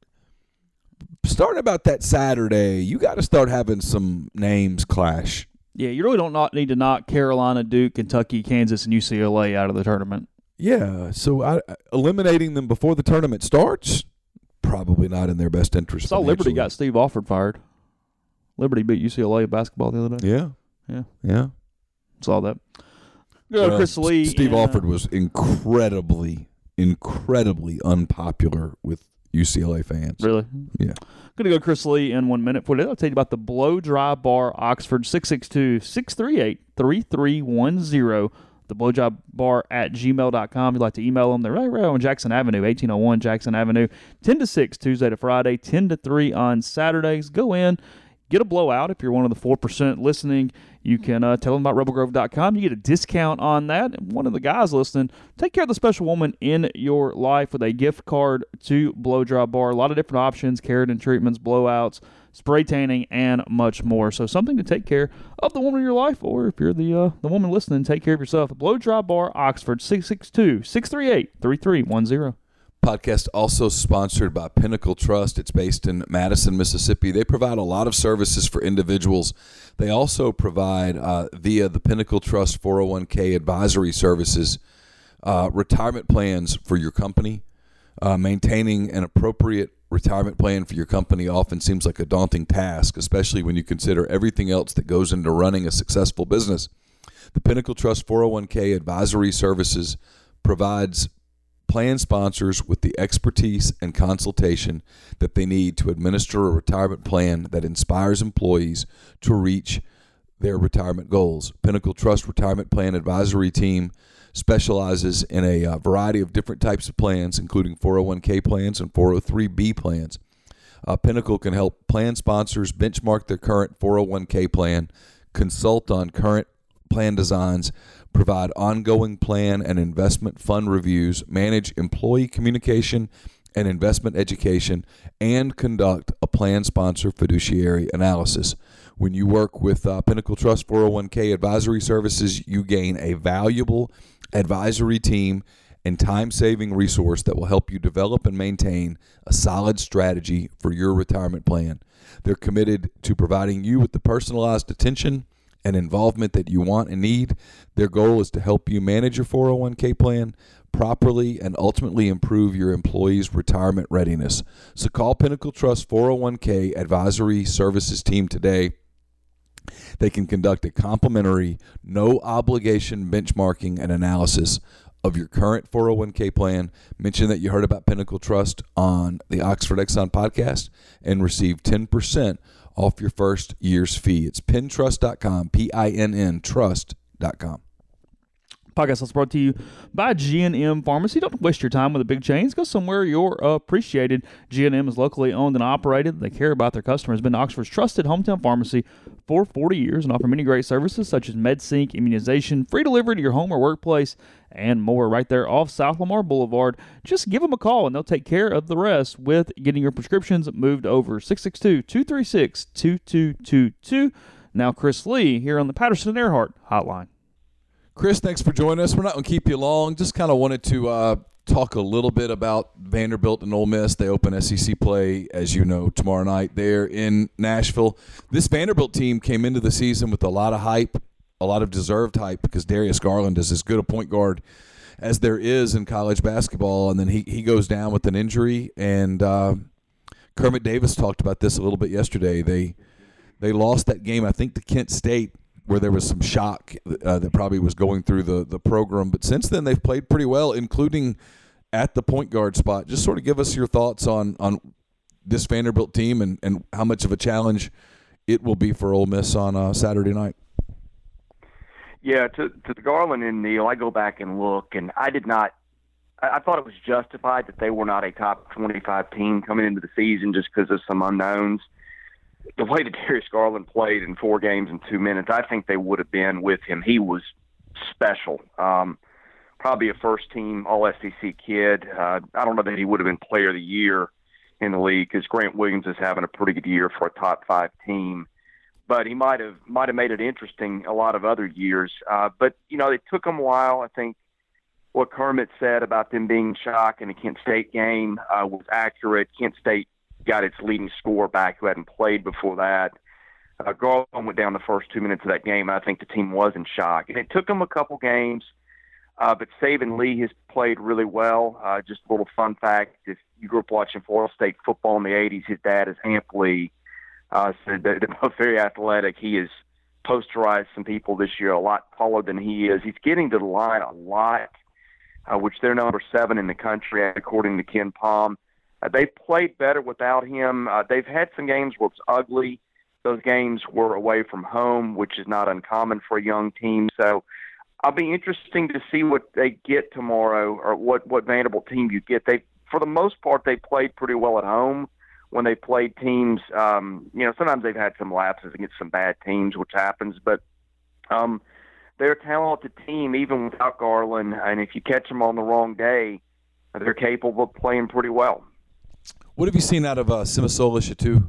Starting about that Saturday, you got to start having some names clash. Yeah, you really don't not need to knock Carolina, Duke, Kentucky, Kansas, and U C L A out of the tournament. Yeah, so I, eliminating them before the tournament starts, probably not in their best interest. I saw Liberty got Steve Alford fired. Liberty beat U C L A basketball the other day. Yeah. Yeah. Yeah. Saw that. Go well, Chris Lee. Steve and, Alford uh, was incredibly, incredibly unpopular with U C L A fans. Really? Yeah. I'm going to go Chris Lee in one minute. For today, I'll tell you about the Blow Dry Bar Oxford, six six two, six three eight, three three one zero. The Blow Dry Bar at gmail dot com. You'd like to email them. They're right, right on Jackson Avenue, eighteen oh one Jackson Avenue, ten to six Tuesday to Friday, ten to three on Saturdays. Go in, get a blowout. If you're one of the four percent listening, you can uh, tell them about rebel grove dot com. You get a discount on that. And one of the guys listening, take care of the special woman in your life with a gift card to Blow Dry Bar. A lot of different options, keratin treatments, blowouts, spray tanning, and much more. So something to take care of the woman in your life, or if you're the uh, the woman listening, take care of yourself. Blow Dry Bar Oxford, six six two, six three eight, three three one zero. Podcast also sponsored by Pinnacle Trust. It's based in Madison, Mississippi. They provide a lot of services for individuals. They also provide, uh, via the Pinnacle Trust four oh one k advisory services, uh, retirement plans for your company. Uh, maintaining an appropriate retirement plan for your company often seems like a daunting task, especially when you consider everything else that goes into running a successful business. The Pinnacle Trust four oh one k advisory services provides plan sponsors with the expertise and consultation that they need to administer a retirement plan that inspires employees to reach their retirement goals. Pinnacle Trust Retirement Plan Advisory Team specializes in a uh, variety of different types of plans, including four oh one k plans and four oh three b plans. Uh, Pinnacle can help plan sponsors benchmark their current four oh one k plan, consult on current plan designs, provide ongoing plan and investment fund reviews, manage employee communication and investment education, and conduct a plan sponsor fiduciary analysis. When you work with uh, Pinnacle Trust four oh one k advisory services, you gain a valuable advisory team and time-saving resource that will help you develop and maintain a solid strategy for your retirement plan. They're committed to providing you with the personalized attention and involvement that you want and need. Their goal is to help you manage your four oh one k plan properly and ultimately improve your employees' retirement readiness. So call Pinnacle Trust four oh one k Advisory Services team today. They can conduct a complimentary, no-obligation benchmarking and analysis of your current four oh one k plan. Mention that you heard about Pinnacle Trust on the Oxford Exxon podcast and receive ten percent off your first year's fee. It's pintrust dot com, P I N N, trust dot com. Podcast is brought to you by G and M Pharmacy. Don't waste your time with the big chains. Go somewhere you're appreciated. G and M is locally owned and operated. They care about their customers. Been Oxford's trusted hometown pharmacy for forty years and offer many great services such as MedSync, immunization, free delivery to your home or workplace, and more right there off South Lamar Boulevard. Just give them a call and they'll take care of the rest with getting your prescriptions moved over. six six two, two three six, two two two two. Now Chris Lee here on the Patterson and Earhart Hotline. Chris, thanks for joining us. We're not going to keep you long. Just kind of wanted to uh, talk a little bit about Vanderbilt and Ole Miss. They open S E C play, as you know, tomorrow night there in Nashville. This Vanderbilt team came into the season with a lot of hype, a lot of deserved hype, because Darius Garland is as good a point guard as there is in college basketball, and then he, he goes down with an injury. And uh, Kermit Davis talked about this a little bit yesterday. They they lost that game, I think, to Kent State, where there was some shock uh, that probably was going through the, the program. But since then, they've played pretty well, including at the point guard spot. Just sort of give us your thoughts on, on this Vanderbilt team and, and how much of a challenge it will be for Ole Miss on uh, Saturday night. Yeah, to, to the Garland and Neal, I go back and look, and I did not – I thought it was justified that they were not a top twenty-five team coming into the season just because of some unknowns. The way that Darius Garland played in four games in two minutes, I think they would have been with him. He was special. Um, probably a first-team All-S E C kid. Uh, I don't know that he would have been Player of the Year in the league because Grant Williams is having a pretty good year for a top-five team. But he might have might have made it interesting a lot of other years. Uh, but, you know, it took him a while. I think what Kermit said about them being shocked in the Kent State game uh, was accurate. Kent State got its leading scorer back who hadn't played before that. Uh, Garland went down the first two minutes of that game, and I think the team was in shock. And it took them a couple games, uh, but Saban Lee has played really well. Uh, just a little fun fact, if you grew up watching Florida State football in the eighties, his dad is Hamp Lee. Uh, so they're both very athletic. He has posterized some people this year a lot taller than he is. He's getting to the line a lot, uh, which they're number seven in the country, according to Ken Palm. Uh, they played better without him. Uh, they've had some games where it's ugly. Those games were away from home, which is not uncommon for a young team. So I'll be interesting to see what they get tomorrow, or what, what Vanderbilt team you get. They, for the most part, they played pretty well at home when they played teams. Um, you know, sometimes they've had some lapses against some bad teams, which happens. But um, they're a talented team, even without Garland. And if you catch them on the wrong day, they're capable of playing pretty well. What have you seen out of uh, Simisola Shatu?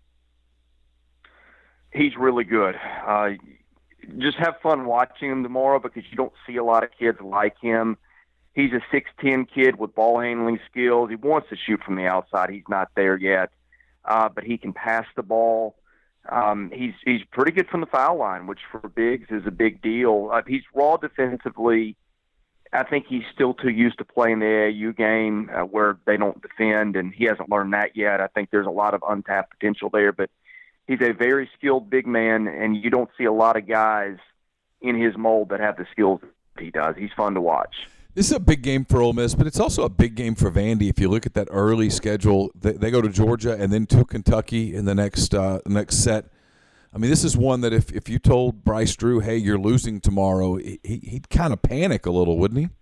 He's really good. Uh, just have fun watching him tomorrow because you don't see a lot of kids like him. He's a six ten kid with ball handling skills. He wants to shoot from the outside. He's not there yet, uh, but he can pass the ball. Um, he's he's pretty good from the foul line, which for bigs is a big deal. Uh, he's raw defensively. I think he's still too used to playing the A A U game uh, where they don't defend, and he hasn't learned that yet. I think there's a lot of untapped potential there, but he's a very skilled big man, and you don't see a lot of guys in his mold that have the skills that he does. He's fun to watch. This is a big game for Ole Miss, but it's also a big game for Vandy. If you look at that early schedule, they, they go to Georgia and then to Kentucky in the next uh, next set. I mean, this is one that if, if you told Bryce Drew, hey, you're losing tomorrow, he, he'd kind of panic a little, wouldn't he?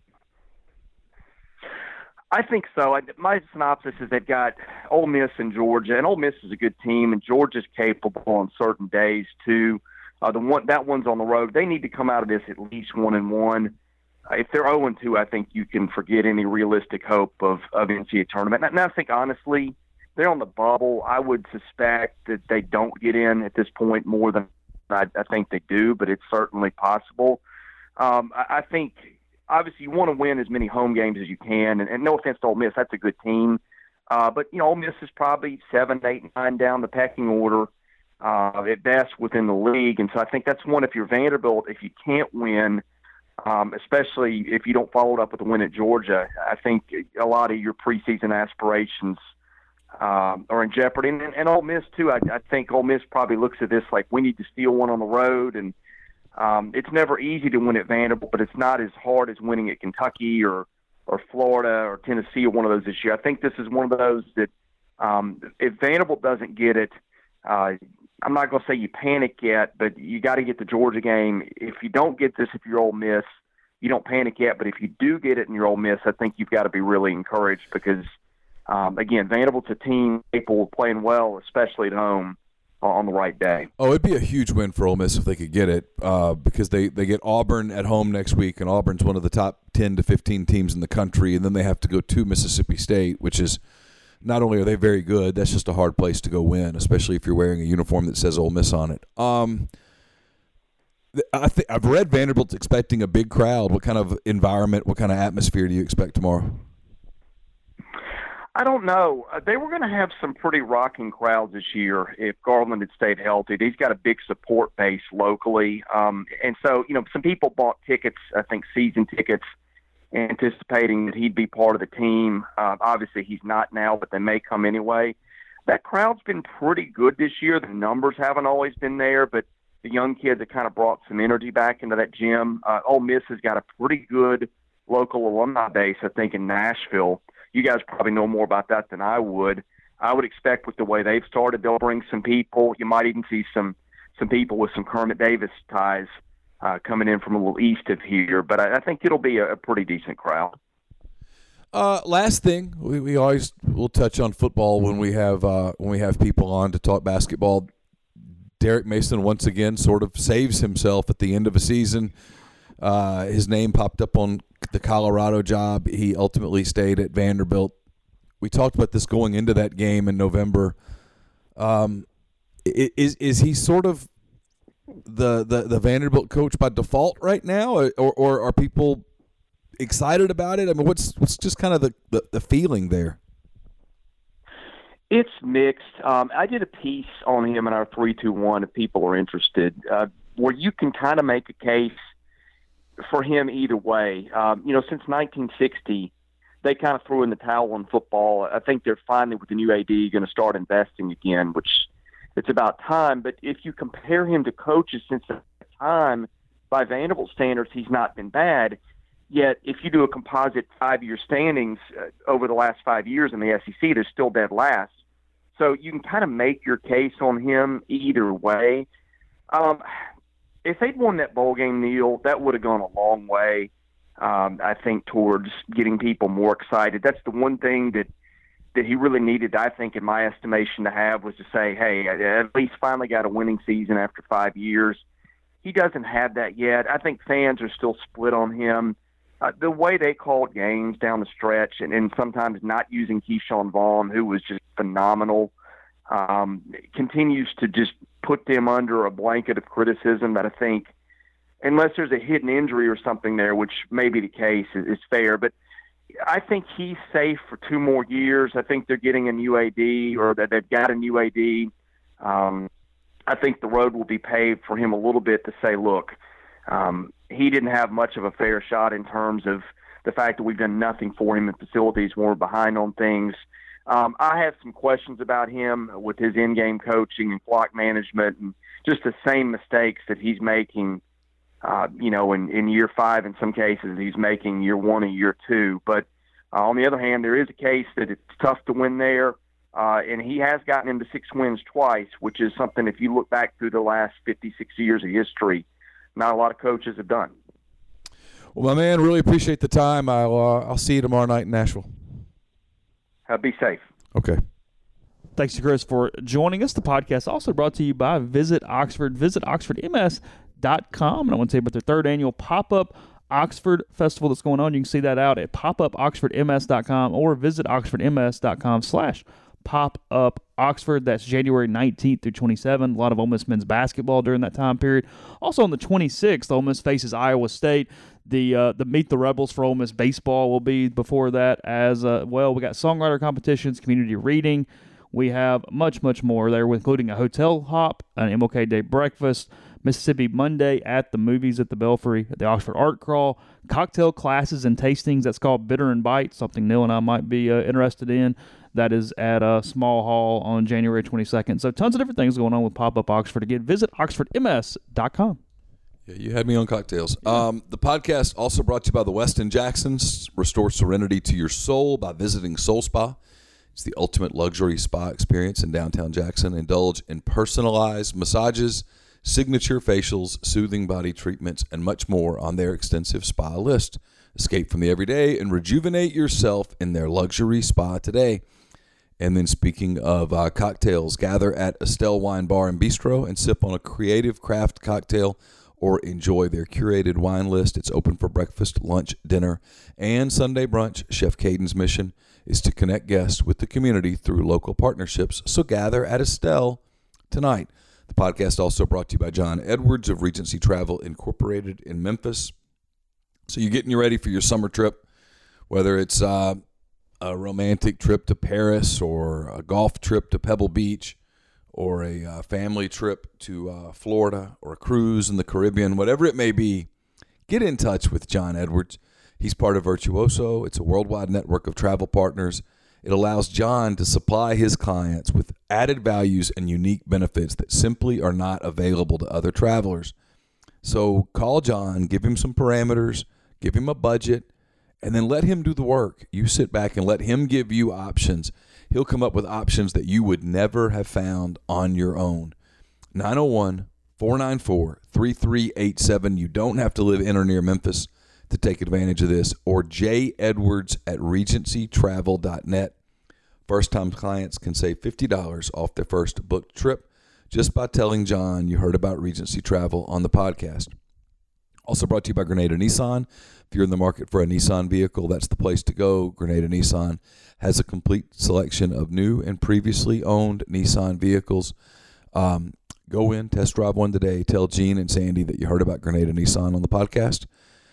I think so. I, my synopsis is they've got Ole Miss and Georgia, and Ole Miss is a good team, and Georgia's capable on certain days too. Uh, the one that one's on the road. They need to come out of this at least one and one. Uh, if they're zero and two, I think you can forget any realistic hope of of N C double A tournament. And I think honestly, they're on the bubble. I would suspect that they don't get in at this point more than I, I think they do, but it's certainly possible. Um, I, I think, obviously, you want to win as many home games as you can, and, and no offense to Ole Miss, that's a good team. Uh, but, you know, Ole Miss is probably seven, eight, nine down the pecking order. uh, at best within the league. And so I think that's one, if you're Vanderbilt, if you can't win, um, especially if you don't follow it up with a win at Georgia, I think a lot of your preseason aspirations um, are in jeopardy. And, and Ole Miss, too, I, I think Ole Miss probably looks at this like we need to steal one on the road. And um, it's never easy to win at Vanderbilt, but it's not as hard as winning at Kentucky or, or Florida or Tennessee or one of those this year. I think this is one of those that um, if Vanderbilt doesn't get it, uh, I'm not going to say you panic yet, but you got to get the Georgia game. If you don't get this, if you're Ole Miss, you don't panic yet. But if you do get it and you're Ole Miss, I think you've got to be really encouraged because, um, again, Vanderbilt's a team capable of playing well, especially at home on the right day. Oh, it'd be a huge win for Ole Miss if they could get it uh, because they, they get Auburn at home next week, and Auburn's one of the top ten to fifteen teams in the country, and then they have to go to Mississippi State, which is – not only are they very good, that's just a hard place to go win, especially if you're wearing a uniform that says Ole Miss on it. Um, I think I've read Vanderbilt's expecting a big crowd. What kind of environment, what kind of atmosphere do you expect tomorrow? I don't know. Uh, they were going to have some pretty rocking crowds this year if Garland had stayed healthy. He's got a big support base locally. Um, and so, you know, some people bought tickets, I think season tickets, anticipating that he'd be part of the team. Uh, obviously, he's not now, but they may come anyway. That crowd's been pretty good this year. The numbers haven't always been there, but the young kids have kind of brought some energy back into that gym. Uh, Ole Miss has got a pretty good local alumni base, I think, in Nashville. You guys probably know more about that than I would. I would expect with the way they've started, they'll bring some people. You might even see some some people with some Kermit Davis ties Uh, coming in from a little east of here, but I, I think it'll be a, a pretty decent crowd. Uh, last thing, we, we always will touch on football when we have uh, when we have people on to talk basketball. Derek Mason once again sort of saves himself at the end of a season. Uh, his name popped up on the Colorado job. He ultimately stayed at Vanderbilt. We talked about this going into that game in November. Um, is is he sort of the, the, the Vanderbilt coach by default right now, or, or are people excited about it? I mean, what's what's just kind of the, the, the feeling there? It's mixed. Um, I did a piece on him in our three two one if people are interested, uh, where you can kind of make a case for him either way. Um, you know, since nineteen sixty, they kind of threw in the towel on football. I think they're finally, with the new A D, going to start investing again, which it's about time. But if you compare him to coaches since that time, by Vanderbilt standards, he's not been bad. Yet, if you do a composite five-year standings uh, over the last five years in the S E C, they're still dead last. So you can kind of make your case on him either way. Um, if they'd won that bowl game, Neil, that would have gone a long way, um, I think, towards getting people more excited. That's the one thing that that he really needed, I think, in my estimation, to have, was to say, hey, I at least finally got a winning season after five years. He doesn't have that yet. I think fans are still split on him. Uh, the way they called games down the stretch, and, and sometimes not using Keyshawn Vaughn, who was just phenomenal, um, continues to just put them under a blanket of criticism that I think, unless there's a hidden injury or something there, which may be the case, is, is fair. But I think he's safe for two more years. I think they're getting a new A D, or that they've got a new A D. Um, I think the road will be paved for him a little bit to say, look, um, he didn't have much of a fair shot in terms of the fact that we've done nothing for him in facilities when we're behind on things. Um, I have some questions about him with his in-game coaching and clock management and just the same mistakes that he's making Uh, you know, in, in year five, in some cases, he's making year one and year two. But uh, on the other hand, there is a case that it's tough to win there, uh, and he has gotten into six wins twice, which is something, if you look back through the last fifty-six years of history, not a lot of coaches have done. Well, my man, really appreciate the time. I'll uh, I'll see you tomorrow night in Nashville. Uh, be safe. Okay. Thanks to Chris for joining us. The podcast also brought to you by Visit Oxford. Visit Oxford M S dot com. And I want to tell you about their third annual Pop-Up Oxford Festival that's going on. You can see that out at pop up oxford m s dot com or visit oxford m s dot com slash pop up oxford. That's January nineteenth through twenty-seventh. A lot of Ole Miss men's basketball during that time period. Also on the twenty-sixth, Ole Miss faces Iowa State. The uh, the Meet the Rebels for Ole Miss baseball will be before that as uh, well. We got songwriter competitions, community reading. We have much, much more there, including a hotel hop, an M L K Day breakfast, Mississippi Monday at the movies at the Belfry, at the Oxford Art Crawl, cocktail classes and tastings. That's called Bitter and Bite, something Neil and I might be uh, interested in. That is at a small hall on January twenty-second. So tons of different things going on with Pop-Up Oxford. Again, visit oxford m s dot com. Yeah, you had me on cocktails. Um, the podcast also brought to you by the Westin Jacksons. Restore serenity to your soul by visiting Soul Spa. It's the ultimate luxury spa experience in downtown Jackson. Indulge in personalized massages, signature facials, soothing body treatments, and much more on their extensive spa list. Escape from the everyday and rejuvenate yourself in their luxury spa today. And then speaking of uh, cocktails, gather at Estelle Wine Bar and Bistro and sip on a creative craft cocktail or enjoy their curated wine list. It's open for breakfast, lunch, dinner, and Sunday brunch. Chef Caden's mission is to connect guests with the community through local partnerships. So gather at Estelle tonight. The podcast also brought to you by John Edwards of Regency Travel Incorporated in Memphis. So you're getting you ready for your summer trip, whether it's uh, a romantic trip to Paris or a golf trip to Pebble Beach or a uh, family trip to uh, Florida or a cruise in the Caribbean, whatever it may be, get in touch with John Edwards. He's part of Virtuoso. It's a worldwide network of travel partners. It allows John to supply his clients with added values and unique benefits that simply are not available to other travelers. So call John, give him some parameters, give him a budget, and then let him do the work. You sit back and let him give you options. He'll come up with options that you would never have found on your own. nine oh one, four nine four, three three eight seven. You don't have to live in or near Memphis to take advantage of this. Or J Edwards at regency travel dot net. First-time clients can save fifty dollars off their first booked trip just by telling John you heard about Regency Travel on the podcast. Also brought to you by Grenada Nissan. If you're in the market for a Nissan vehicle, that's the place to go. Grenada Nissan has a complete selection of new and previously owned Nissan vehicles. Um, go in, test drive one today. Tell Gene and Sandy that you heard about Grenada Nissan on the podcast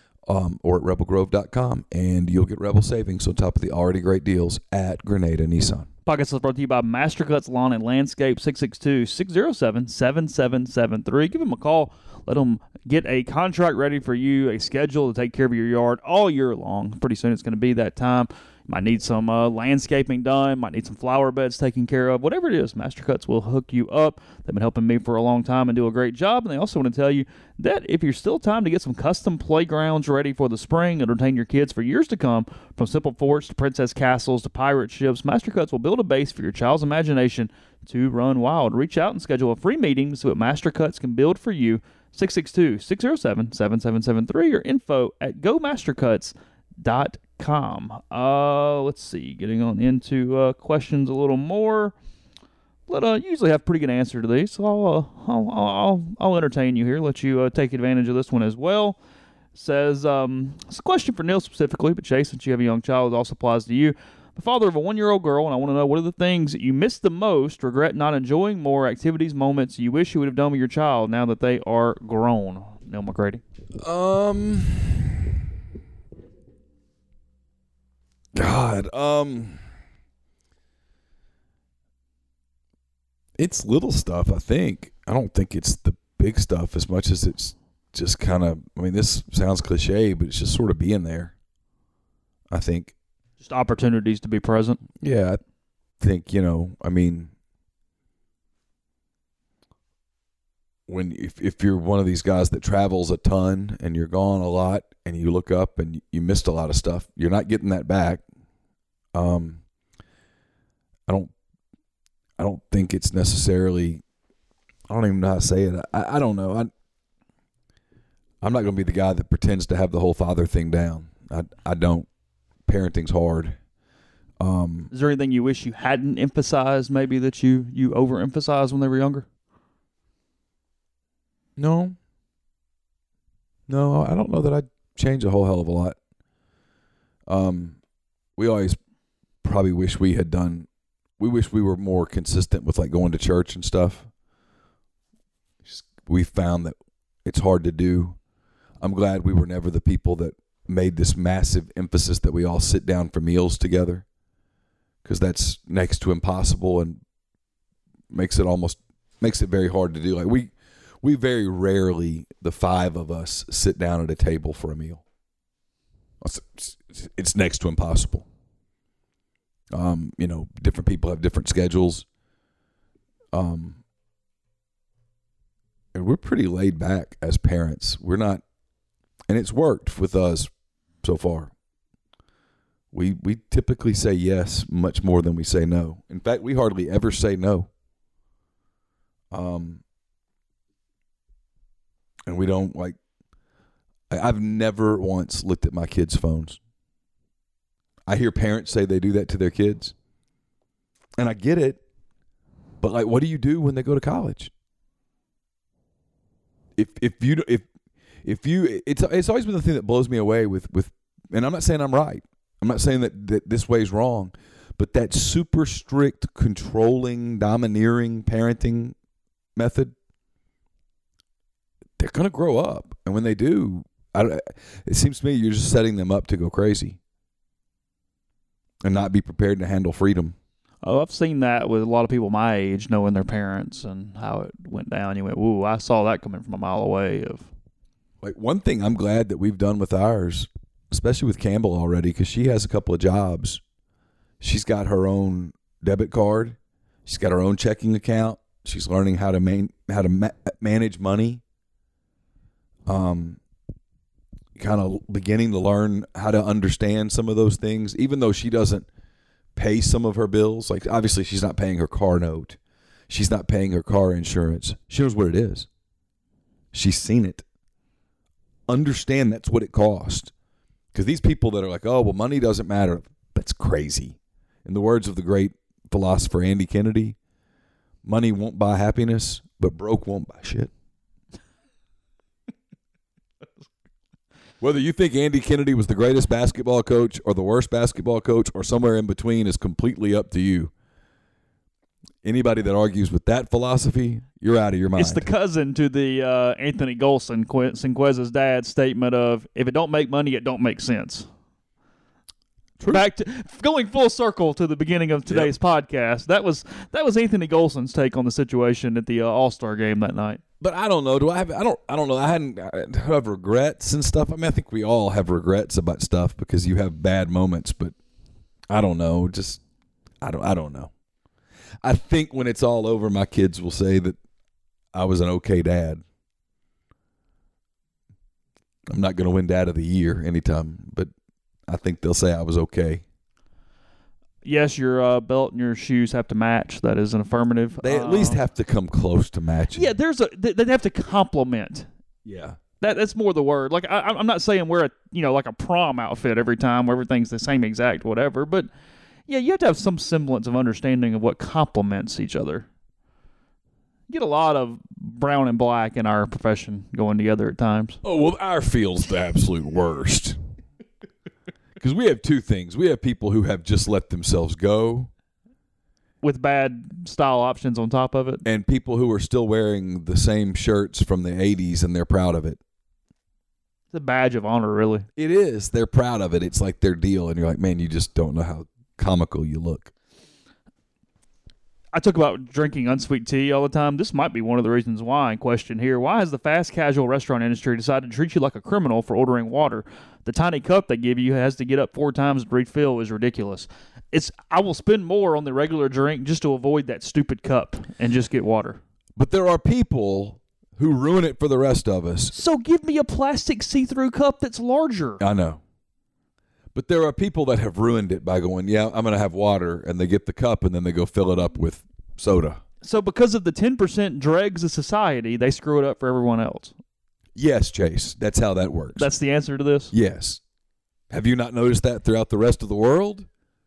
um, or at rebel grove dot com, and you'll get Rebel savings on top of the already great deals at Grenada Nissan. Podcast is brought to you by Mastercuts Lawn and Landscape, six six two, six oh seven, seven seven seven three. Give them a call. Let them get a contract ready for you, a schedule to take care of your yard all year long. Pretty soon it's going to be that time. You might need some uh, landscaping done, might need some flower beds taken care of. Whatever it is, Mastercuts will hook you up. They've been helping me for a long time and do a great job. And they also want to tell you that if you're still time to get some custom playgrounds ready for the spring and entertain your kids for years to come, from simple forts to princess castles to pirate ships, Mastercuts will build a base for your child's imagination to run wild. Reach out and schedule a free meeting so what Mastercuts can build for you. six six two, six oh seven, seven seven seven three or info at go mastercuts dot com. Uh, let's see, getting on into uh, questions a little more. But uh, usually have pretty good answer to these, so I'll uh, I'll, I'll I'll entertain you here. Let you uh, take advantage of this one as well. Says um, it's a question for Neil specifically, but Chase, since you have a young child, it also applies to you. The father of a one-year-old girl, and I want to know what are the things that you miss the most, regret not enjoying more, activities, moments you wish you would have done with your child now that they are grown. Neil McCready. Um, God, um, it's little stuff, I think. I don't think it's the big stuff as much as it's just kind of, I mean, this sounds cliche, but it's just sort of being there, I think. Just opportunities to be present. Yeah, I think, you know, I mean, when if if you're one of these guys that travels a ton and you're gone a lot and you look up and you missed a lot of stuff, you're not getting that back. Um, I don't, I don't think it's necessarily. I don't even know how to say it. I, I don't know. I, I'm not going to be the guy that pretends to have the whole father thing down. I I don't. Parenting's hard. Um, Is there anything you wish you hadn't emphasized, maybe that you you overemphasized when they were younger? No. No, I don't know that I'd change a whole hell of a lot. Um, we always probably wish we had done, we wish we were more consistent with like going to church and stuff. Just, we found that it's hard to do. I'm glad we were never the people that made this massive emphasis that we all sit down for meals together, because that's next to impossible. And makes it almost makes it very hard to do. Like we we very rarely, the five of us, sit down at a table for a meal. It's, it's next to impossible. Um, you know, different people have different schedules. Um, and we're pretty laid back as parents. We're not, and it's worked with us so far. We we typically say yes much more than we say no. In fact, we hardly ever say no. Um, and we don't like. I, I've never once looked at my kids' phones. I hear parents say they do that to their kids, and I get it. But like, what do you do when they go to college? If if you if if you it's it's always been the thing that blows me away with with, and I'm not saying I'm right. I'm not saying that, that this way is wrong, but that super strict, controlling, domineering parenting method, they're going to grow up. And when they do, I, it seems to me you're just setting them up to go crazy and not be prepared to handle freedom. Oh, I've seen that with a lot of people my age, knowing their parents and how it went down. You went, ooh, I saw that coming from a mile away. Of like one thing I'm glad that we've done with ours, especially with Campbell already, because she has a couple of jobs. She's got her own debit card. She's got her own checking account. She's learning how to man, how to ma- manage money. Um, kind of beginning to learn how to understand some of those things, even though she doesn't pay some of her bills. Like obviously, she's not paying her car note. She's not paying her car insurance. She knows what it is. She's seen it. Understand that's what it cost. Because these people that are like, oh, well, money doesn't matter, that's crazy. In the words of the great philosopher Andy Kennedy, money won't buy happiness, but broke won't buy shit. Whether you think Andy Kennedy was the greatest basketball coach or the worst basketball coach or somewhere in between is completely up to you. Anybody that argues with that philosophy, you're out of your mind. It's the cousin to the uh, Anthony Golson, Sinqueza's dad's statement of, if it don't make money, it don't make sense. True. Back to going full circle to the beginning of today's yep. podcast. That was that was Anthony Golson's take on the situation at the uh, All-Star game that night. But I don't know. Do I have? I don't. I don't know. I hadn't I have regrets and stuff. I mean, I think we all have regrets about stuff because you have bad moments. But I don't know. Just I don't. I don't know. I think when it's all over, my kids will say that I was an okay dad. I'm not going to win Dad of the Year anytime, but I think they'll say I was okay. Yes, your uh, belt and your shoes have to match. That is an affirmative. They at uh, least have to come close to matching. Yeah, there's a. They, they have to complement. Yeah, that that's more the word. Like I, I'm not saying wear a you know like a prom outfit every time where everything's the same exact whatever, but yeah, you have to have some semblance of understanding of what complements each other. You get a lot of brown and black in our profession going together at times. Oh well, our field's the absolute worst. Because we have two things. We have people who have just let themselves go. With bad style options on top of it. And people who are still wearing the same shirts from the eighties and they're proud of it. It's a badge of honor, really. It is. They're proud of it. It's like their deal. And you're like, man, you just don't know how comical you look. I talk about drinking unsweet tea all the time. This might be one of the reasons why in question here. Why has the fast casual restaurant industry decided to treat you like a criminal for ordering water? The tiny cup they give you has to get up four times to refill is ridiculous. It's I will spend more on the regular drink just to avoid that stupid cup and just get water. But there are people who ruin it for the rest of us. So give me a plastic see-through cup that's larger. I know. But there are people that have ruined it by going, yeah, I'm going to have water, and they get the cup, and then they go fill it up with soda. So because of the ten percent dregs of society, they screw it up for everyone else. Yes, Chase. That's how that works. That's the answer to this? Yes. Have you not noticed that throughout the rest of the world?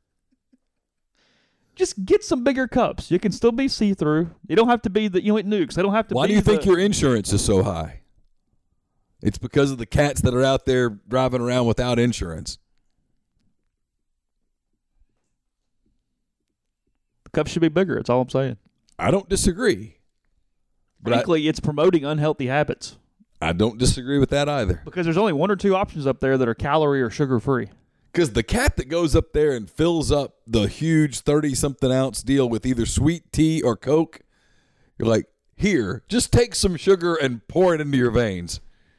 Just get some bigger cups. You can still be see-through. You don't have to be the, you know, at Nukes. They don't have to Why be do you the, think your insurance is so high? It's because of the cats that are out there driving around without insurance. The cups should be bigger. That's all I'm saying. I don't disagree. But Frankly, I, it's promoting unhealthy habits. I don't disagree with that either. Because there's only one or two options up there that are calorie or sugar-free. Because the cat that goes up there and fills up the huge thirty-something ounce deal with either sweet tea or Coke You're like, here, just take some sugar and pour it into your veins.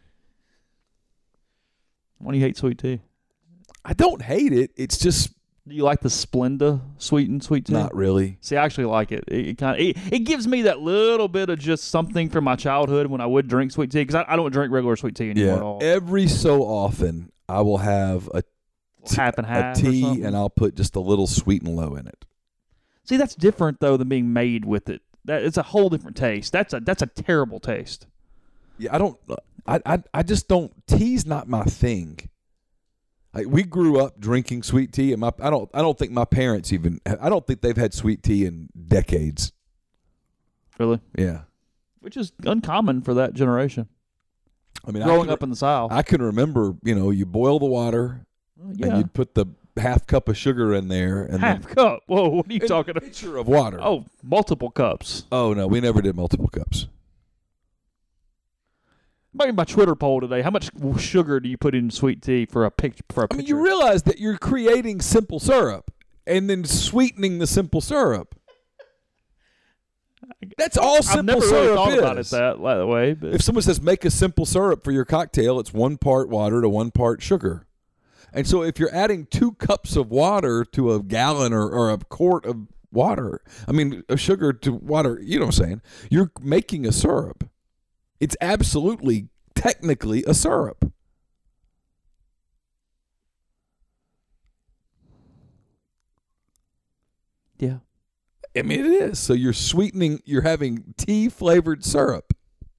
Why do you hate sweet tea? I don't hate it. It's just Do you like the Splenda sweetened sweet tea? not really. See, I actually like it. It, it kind of it, it gives me that little bit of just something from my childhood when I would drink sweet tea because I, I don't drink regular sweet tea anymore Yeah. at all. Every so often, I will have a, t- half and half a or tea, something. and I'll put just a little sweet and low in it. See, that's different though than being made with it. That it's a whole different taste. That's a that's a terrible taste. Yeah, I don't. I I, I just don't. Tea's not my thing. Like, we grew up drinking sweet tea, and my I don't I don't think my parents even I don't think they've had sweet tea in decades. Really, Yeah, which is uncommon for that generation. I mean, Growing I can, up in the South, I can remember, you know, you boil the water, yeah, and you'd put the half cup of sugar in there, and half then cup. Whoa, what are you and talking a about? pitcher of water. Oh, multiple cups. oh no, we never did multiple cups. Maybe my Twitter poll today. How much sugar do you put in sweet tea for a pic for a I picture? mean, you realize that you're creating simple syrup and then sweetening the simple syrup. That's all I've simple never really syrup thought is. about it that, that way. But If someone says make a simple syrup for your cocktail, it's one part water to one part sugar. And so if you're adding two cups of water to a gallon or, or a quart of water, I mean, of sugar to water, you know what I'm saying? You're making a syrup. It's absolutely, technically, a syrup. yeah, I mean, it is. So you're sweetening, you're having tea-flavored syrup.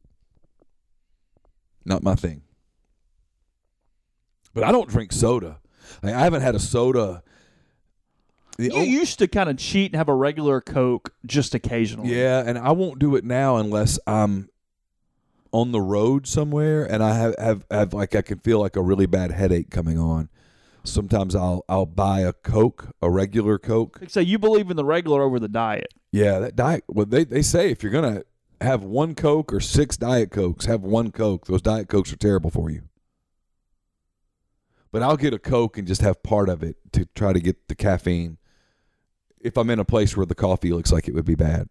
Not my thing. But I don't drink soda. Like, I haven't had a soda. The you only- used to kind of cheat and have a regular Coke just occasionally. yeah, and I won't do it now unless I'm on the road somewhere and I have, have, have like I can feel like a really bad headache coming on. Sometimes I'll I'll buy a Coke, a regular Coke. So you believe in the regular over the diet? Yeah, that diet. Well, they they say if you're gonna have one Coke or six Diet Cokes, have one Coke. Those Diet Cokes are terrible for you. But I'll get a Coke and just have part of it to try to get the caffeine. If I'm in a place where the coffee looks like it would be bad.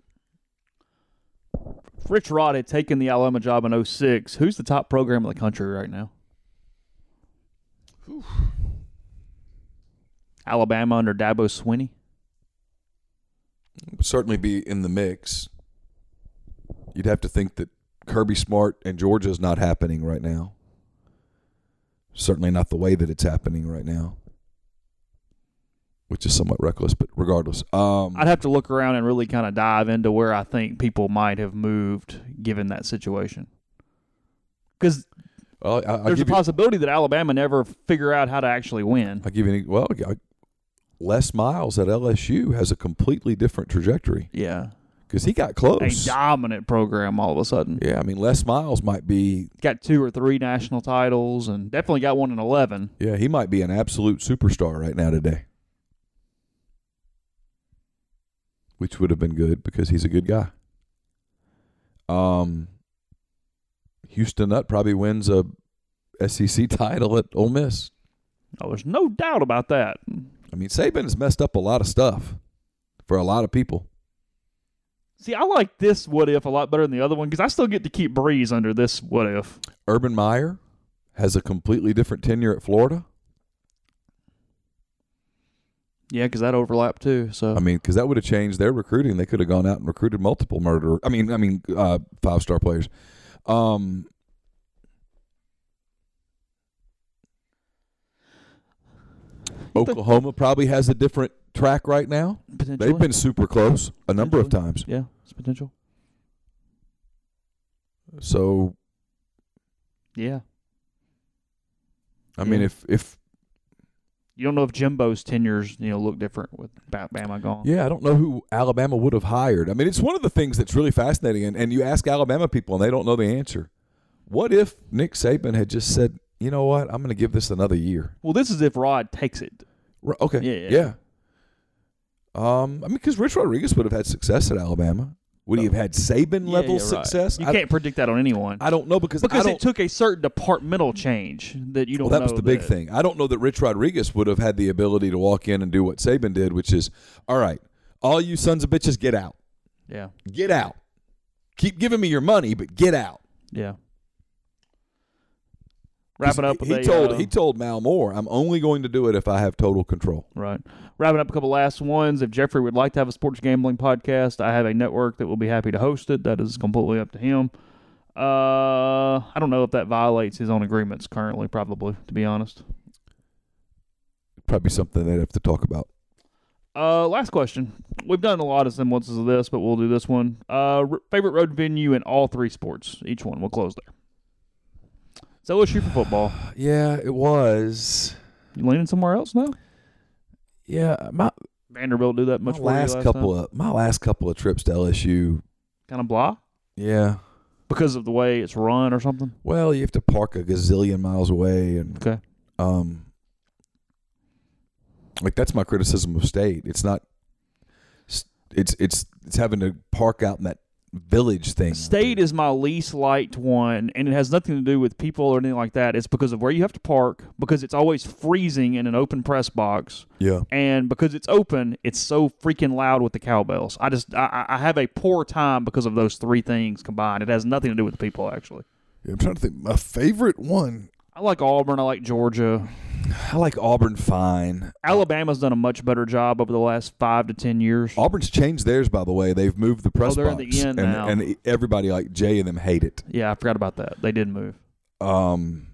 Rich Rod had taken the Alabama job in oh six. Who's the top program in the country right now? Whew. Alabama under Dabo Swinney. Would certainly be in the mix. You'd have to think that Kirby Smart and Georgia is not happening right now. Certainly not the way that it's happening right now, which is somewhat reckless, but regardless. Um, I'd have to look around and really kind of dive into where I think people might have moved given that situation. Because well, I, I'll there's a give you, possibility that Alabama never figure out how to actually win. I'll give you an, well, I- Les Miles at L S U has a completely different trajectory Yeah. because he got A close. dominant program all of a sudden. Yeah, I mean, Les Miles might be, Got two or three national titles and definitely got one in eleven. yeah, he might be an absolute superstar right now today. Which would have been good because he's a good guy. Um, Houston Nutt probably wins a S E C title at Ole Miss. Oh, there's no doubt about that. I mean, Saban has messed up a lot of stuff for a lot of people. See, I like this what if a lot better than the other one because I still get to keep Breeze under this what if. Urban Meyer has a completely different tenure at Florida. Yeah, because that overlapped too. So I mean, because that would have changed their recruiting. They could have gone out and recruited multiple murderer. I mean, I mean, uh, five star players. Um, Oklahoma probably has a different track right now. potentially, They've been super close a number of times. Yeah, it's potential. So, Yeah, I mean, Yeah. if if you don't know if Jimbo's tenures you know look different with Ba- Bama gone. yeah, I don't know who Alabama would have hired. I mean, it's one of the things that's really fascinating, and, and you ask Alabama people, and they don't know the answer. What if Nick Saban had just said, you know what, I'm going to give this another year? Well, this is if Rod takes it. R- Okay, Yeah, yeah. yeah. Um, I mean, because Rich Rodriguez would have had success at Alabama. Would he have had Saban Yeah, level yeah, right. success? You I, can't predict that on anyone. I don't know because because I don't, it took a certain departmental change that you don't well, that know. was the big that- thing. I don't know that Rich Rodriguez would have had the ability to walk in and do what Saban did, which is, all right, all you sons of bitches, get out. Yeah. Get out. keep giving me your money, but get out. Yeah. Wrapping up with he a, told uh, he told Mal Moore, I'm only going to do it if I have total control. Right. Wrapping up a couple last ones. If Jeffrey would like to have a sports gambling podcast, I have a network that will be happy to host it. That is completely up to him. Uh, I don't know if that violates his own agreements currently, probably, to be honest. Probably something they'd have to talk about. Uh, last question. We've done a lot of semblances of this, but we'll do this one. Uh, r- favorite road venue in all three sports. Each one. We'll close there. So let's shoot for football. Yeah, it was. You leaning somewhere else now? Yeah, my Vanderbilt do that much my for you last last couple time? of my last couple of trips to L S U. Kind of blah? Yeah. Because of the way it's run or something? Well, you have to park a gazillion miles away, and Okay. um, like that's my criticism of State. It's not. It's it's it's having to park out in that village thing. State is my least liked one, and it has nothing to do with people or anything like that. It's because of where you have to park, because it's always freezing in an open press box, Yeah. and because it's open, it's so freaking loud with the cowbells. I just I, I have a poor time because of those three things combined. It has nothing to do with the people, actually. Yeah, I'm trying to think. My favorite one. I like Auburn. I like Georgia. I like Auburn fine. Alabama's done a much better job over the last five to ten years. Auburn's changed theirs, by the way. They've moved the press Oh, they're in box, the end and, now. and everybody like Jay and them hate it. Yeah, I forgot about that. They did move. Um,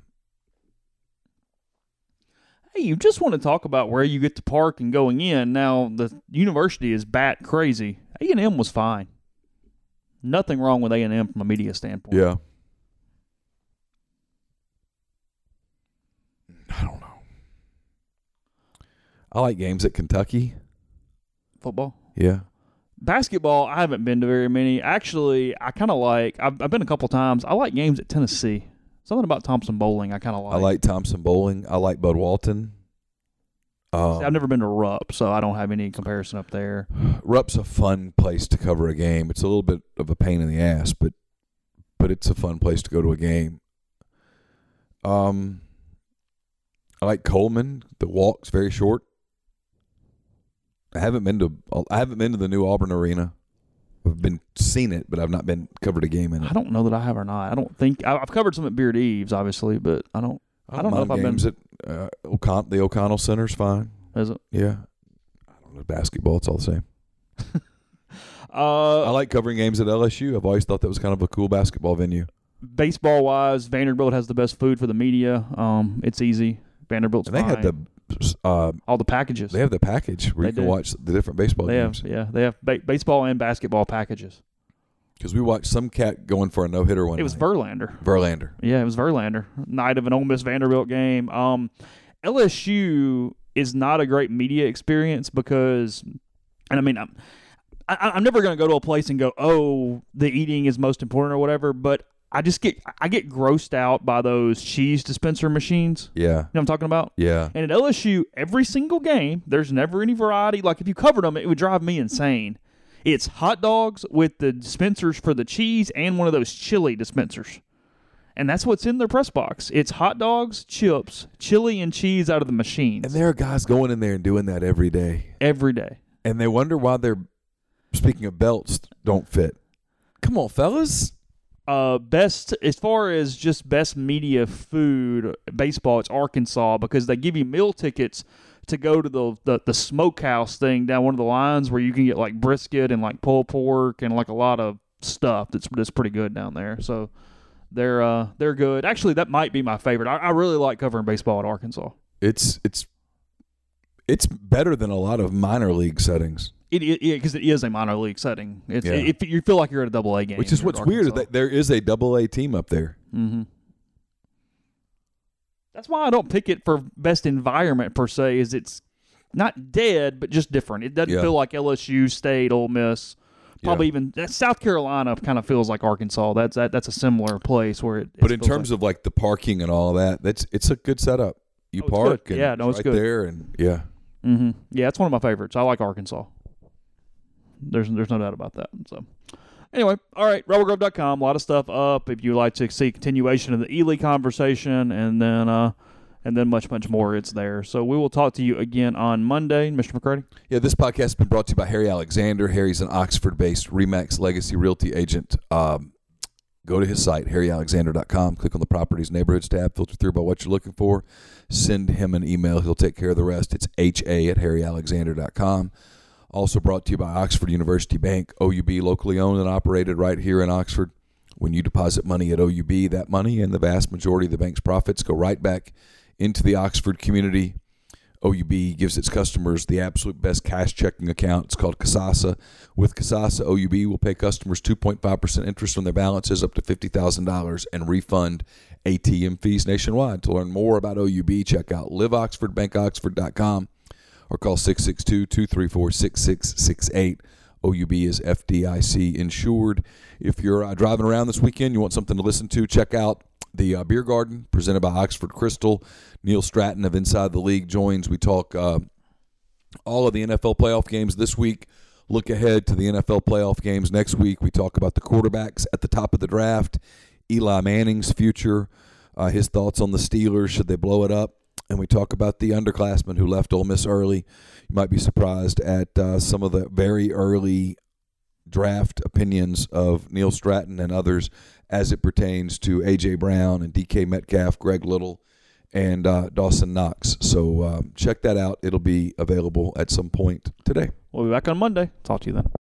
Hey, you just want to talk about where you get to park and going in. Now, the university is bat crazy. A and M was fine. Nothing wrong with A and M from a media standpoint. yeah. I don't know. I like games at Kentucky. Football. Yeah. Basketball, I haven't been to very many. Actually, I kind of like, I've, I've been a couple times. I like games at Tennessee. Something about Thompson Bowling I kind of like. I like Thompson Bowling. I like Bud Walton. Um, See, I've never been to Rupp, so I don't have any comparison up there. Rupp's a fun place to cover a game. It's a little bit of a pain in the ass, but but it's a fun place to go to a game. Um, I like Coleman. The walk's very short. I haven't been to I haven't been to the new Auburn Arena. I've been seen it, but I've not been covered a game in it. I don't know that I have or not. I don't think I, I've covered some at Beard Eves, obviously, but I don't. I I don't, don't know if mind I've been. games at uh, O'Con- the O'Connell Center's fine. Is it? Yeah, I don't know basketball. It's all the same. Uh, I like covering games at L S U. I've always thought that was kind of a cool basketball venue. Baseball wise, Vanderbilt has the best food for the media. Um, it's easy. Vanderbilt's And they fine. had the uh, all the packages. they have the package where They you can do. watch the different baseball They games. have, yeah, they have ba- baseball and basketball packages. Because we watched some cat going for a no hitter one. It was night. Verlander. Verlander. Yeah, it was Verlander. Night of an Ole Miss Vanderbilt game. Um, L S U is not a great media experience because, and I mean, I'm, I, I'm never going to go to a place and go, oh, the eating is most important or whatever. But I just get, I get grossed out by those cheese dispenser machines. Yeah. You know what I'm talking about? Yeah. And at L S U, every single game, there's never any variety. Like if you covered them, it would drive me insane. It's hot dogs with the dispensers for the cheese and one of those chili dispensers. And that's what's in their press box. It's hot dogs, chips, chili, and cheese out of the machines. And there are guys going in there and doing that every day. Every day. And they wonder why they're, speaking of belts, don't fit. Come on, fellas. Uh, best, as far as just best media food, baseball, it's Arkansas because they give you meal tickets to go to the, the the smokehouse thing down one of the lines where you can get like brisket and like pulled pork and like a lot of stuff that's that's pretty good down there. So they're uh they're good. Actually, that might be my favorite. I, I really like covering baseball at Arkansas. It's it's it's better than a lot of minor league settings. It because it, it is a minor league setting. It's Yeah. it, you feel like you're at a double A game, Which is here what's at weird. Arkansas. That there is a double A team up there. Mm-hmm. That's why I don't pick it for best environment per se. Is it's not dead, but just different. It doesn't Yeah. feel like L S U, State, Ole Miss. Probably Yeah. even South Carolina kind of feels like Arkansas. That's that, that's a similar place where it. But in terms of like the parking and all that, that's it's a good setup. You Oh, it's park good. and Yeah, no, it's right good. there, and yeah, mm-hmm. yeah, it's one of my favorites. I like Arkansas. There's there's no doubt about that. So. Anyway, all right, rebel grove dot com, a lot of stuff up if you'd like to see continuation of the Ely conversation, and then uh, and then much, much more. It's there. So we will talk to you again on Monday. Mister McCready? Yeah, this podcast has been brought to you by Harry Alexander. Harry's an Oxford-based RE/MAX Legacy Realty agent. Um, go to his site, harry alexander dot com. Click on the Properties Neighborhoods tab. Filter through by what you're looking for. Send him an email. He'll take care of the rest. It's H A at harry alexander dot com. Also brought to you by Oxford University Bank, O U B, locally owned and operated right here in Oxford. When you deposit money at O U B, that money and the vast majority of the bank's profits go right back into the Oxford community. O U B gives its customers the absolute best cash checking account. It's called Kasasa. With Kasasa, O U B will pay customers two point five percent interest on their balances up to fifty thousand dollars and refund A T M fees nationwide. To learn more about O U B, check out live oxford bank oxford dot com or call six six two, two three four, six six six eight. O U B is F D I C insured. If you're uh, driving around this weekend, you want something to listen to, check out the uh, Beer Garden presented by Oxford Crystal. Neil Stratton of Inside the League joins. We talk uh, all of the N F L playoff games this week. Look ahead to the N F L playoff games next week. We talk about the quarterbacks at the top of the draft, Eli Manning's future, uh, his thoughts on the Steelers, should they blow it up? And we talk about the underclassmen who left Ole Miss early. You might be surprised at uh, some of the very early draft opinions of Neil Stratton and others as it pertains to A J. Brown and D K Metcalf, Greg Little, and uh, Dawson Knox. So um, check that out. It'll be available at some point today. We'll be back on Monday. Talk to you then.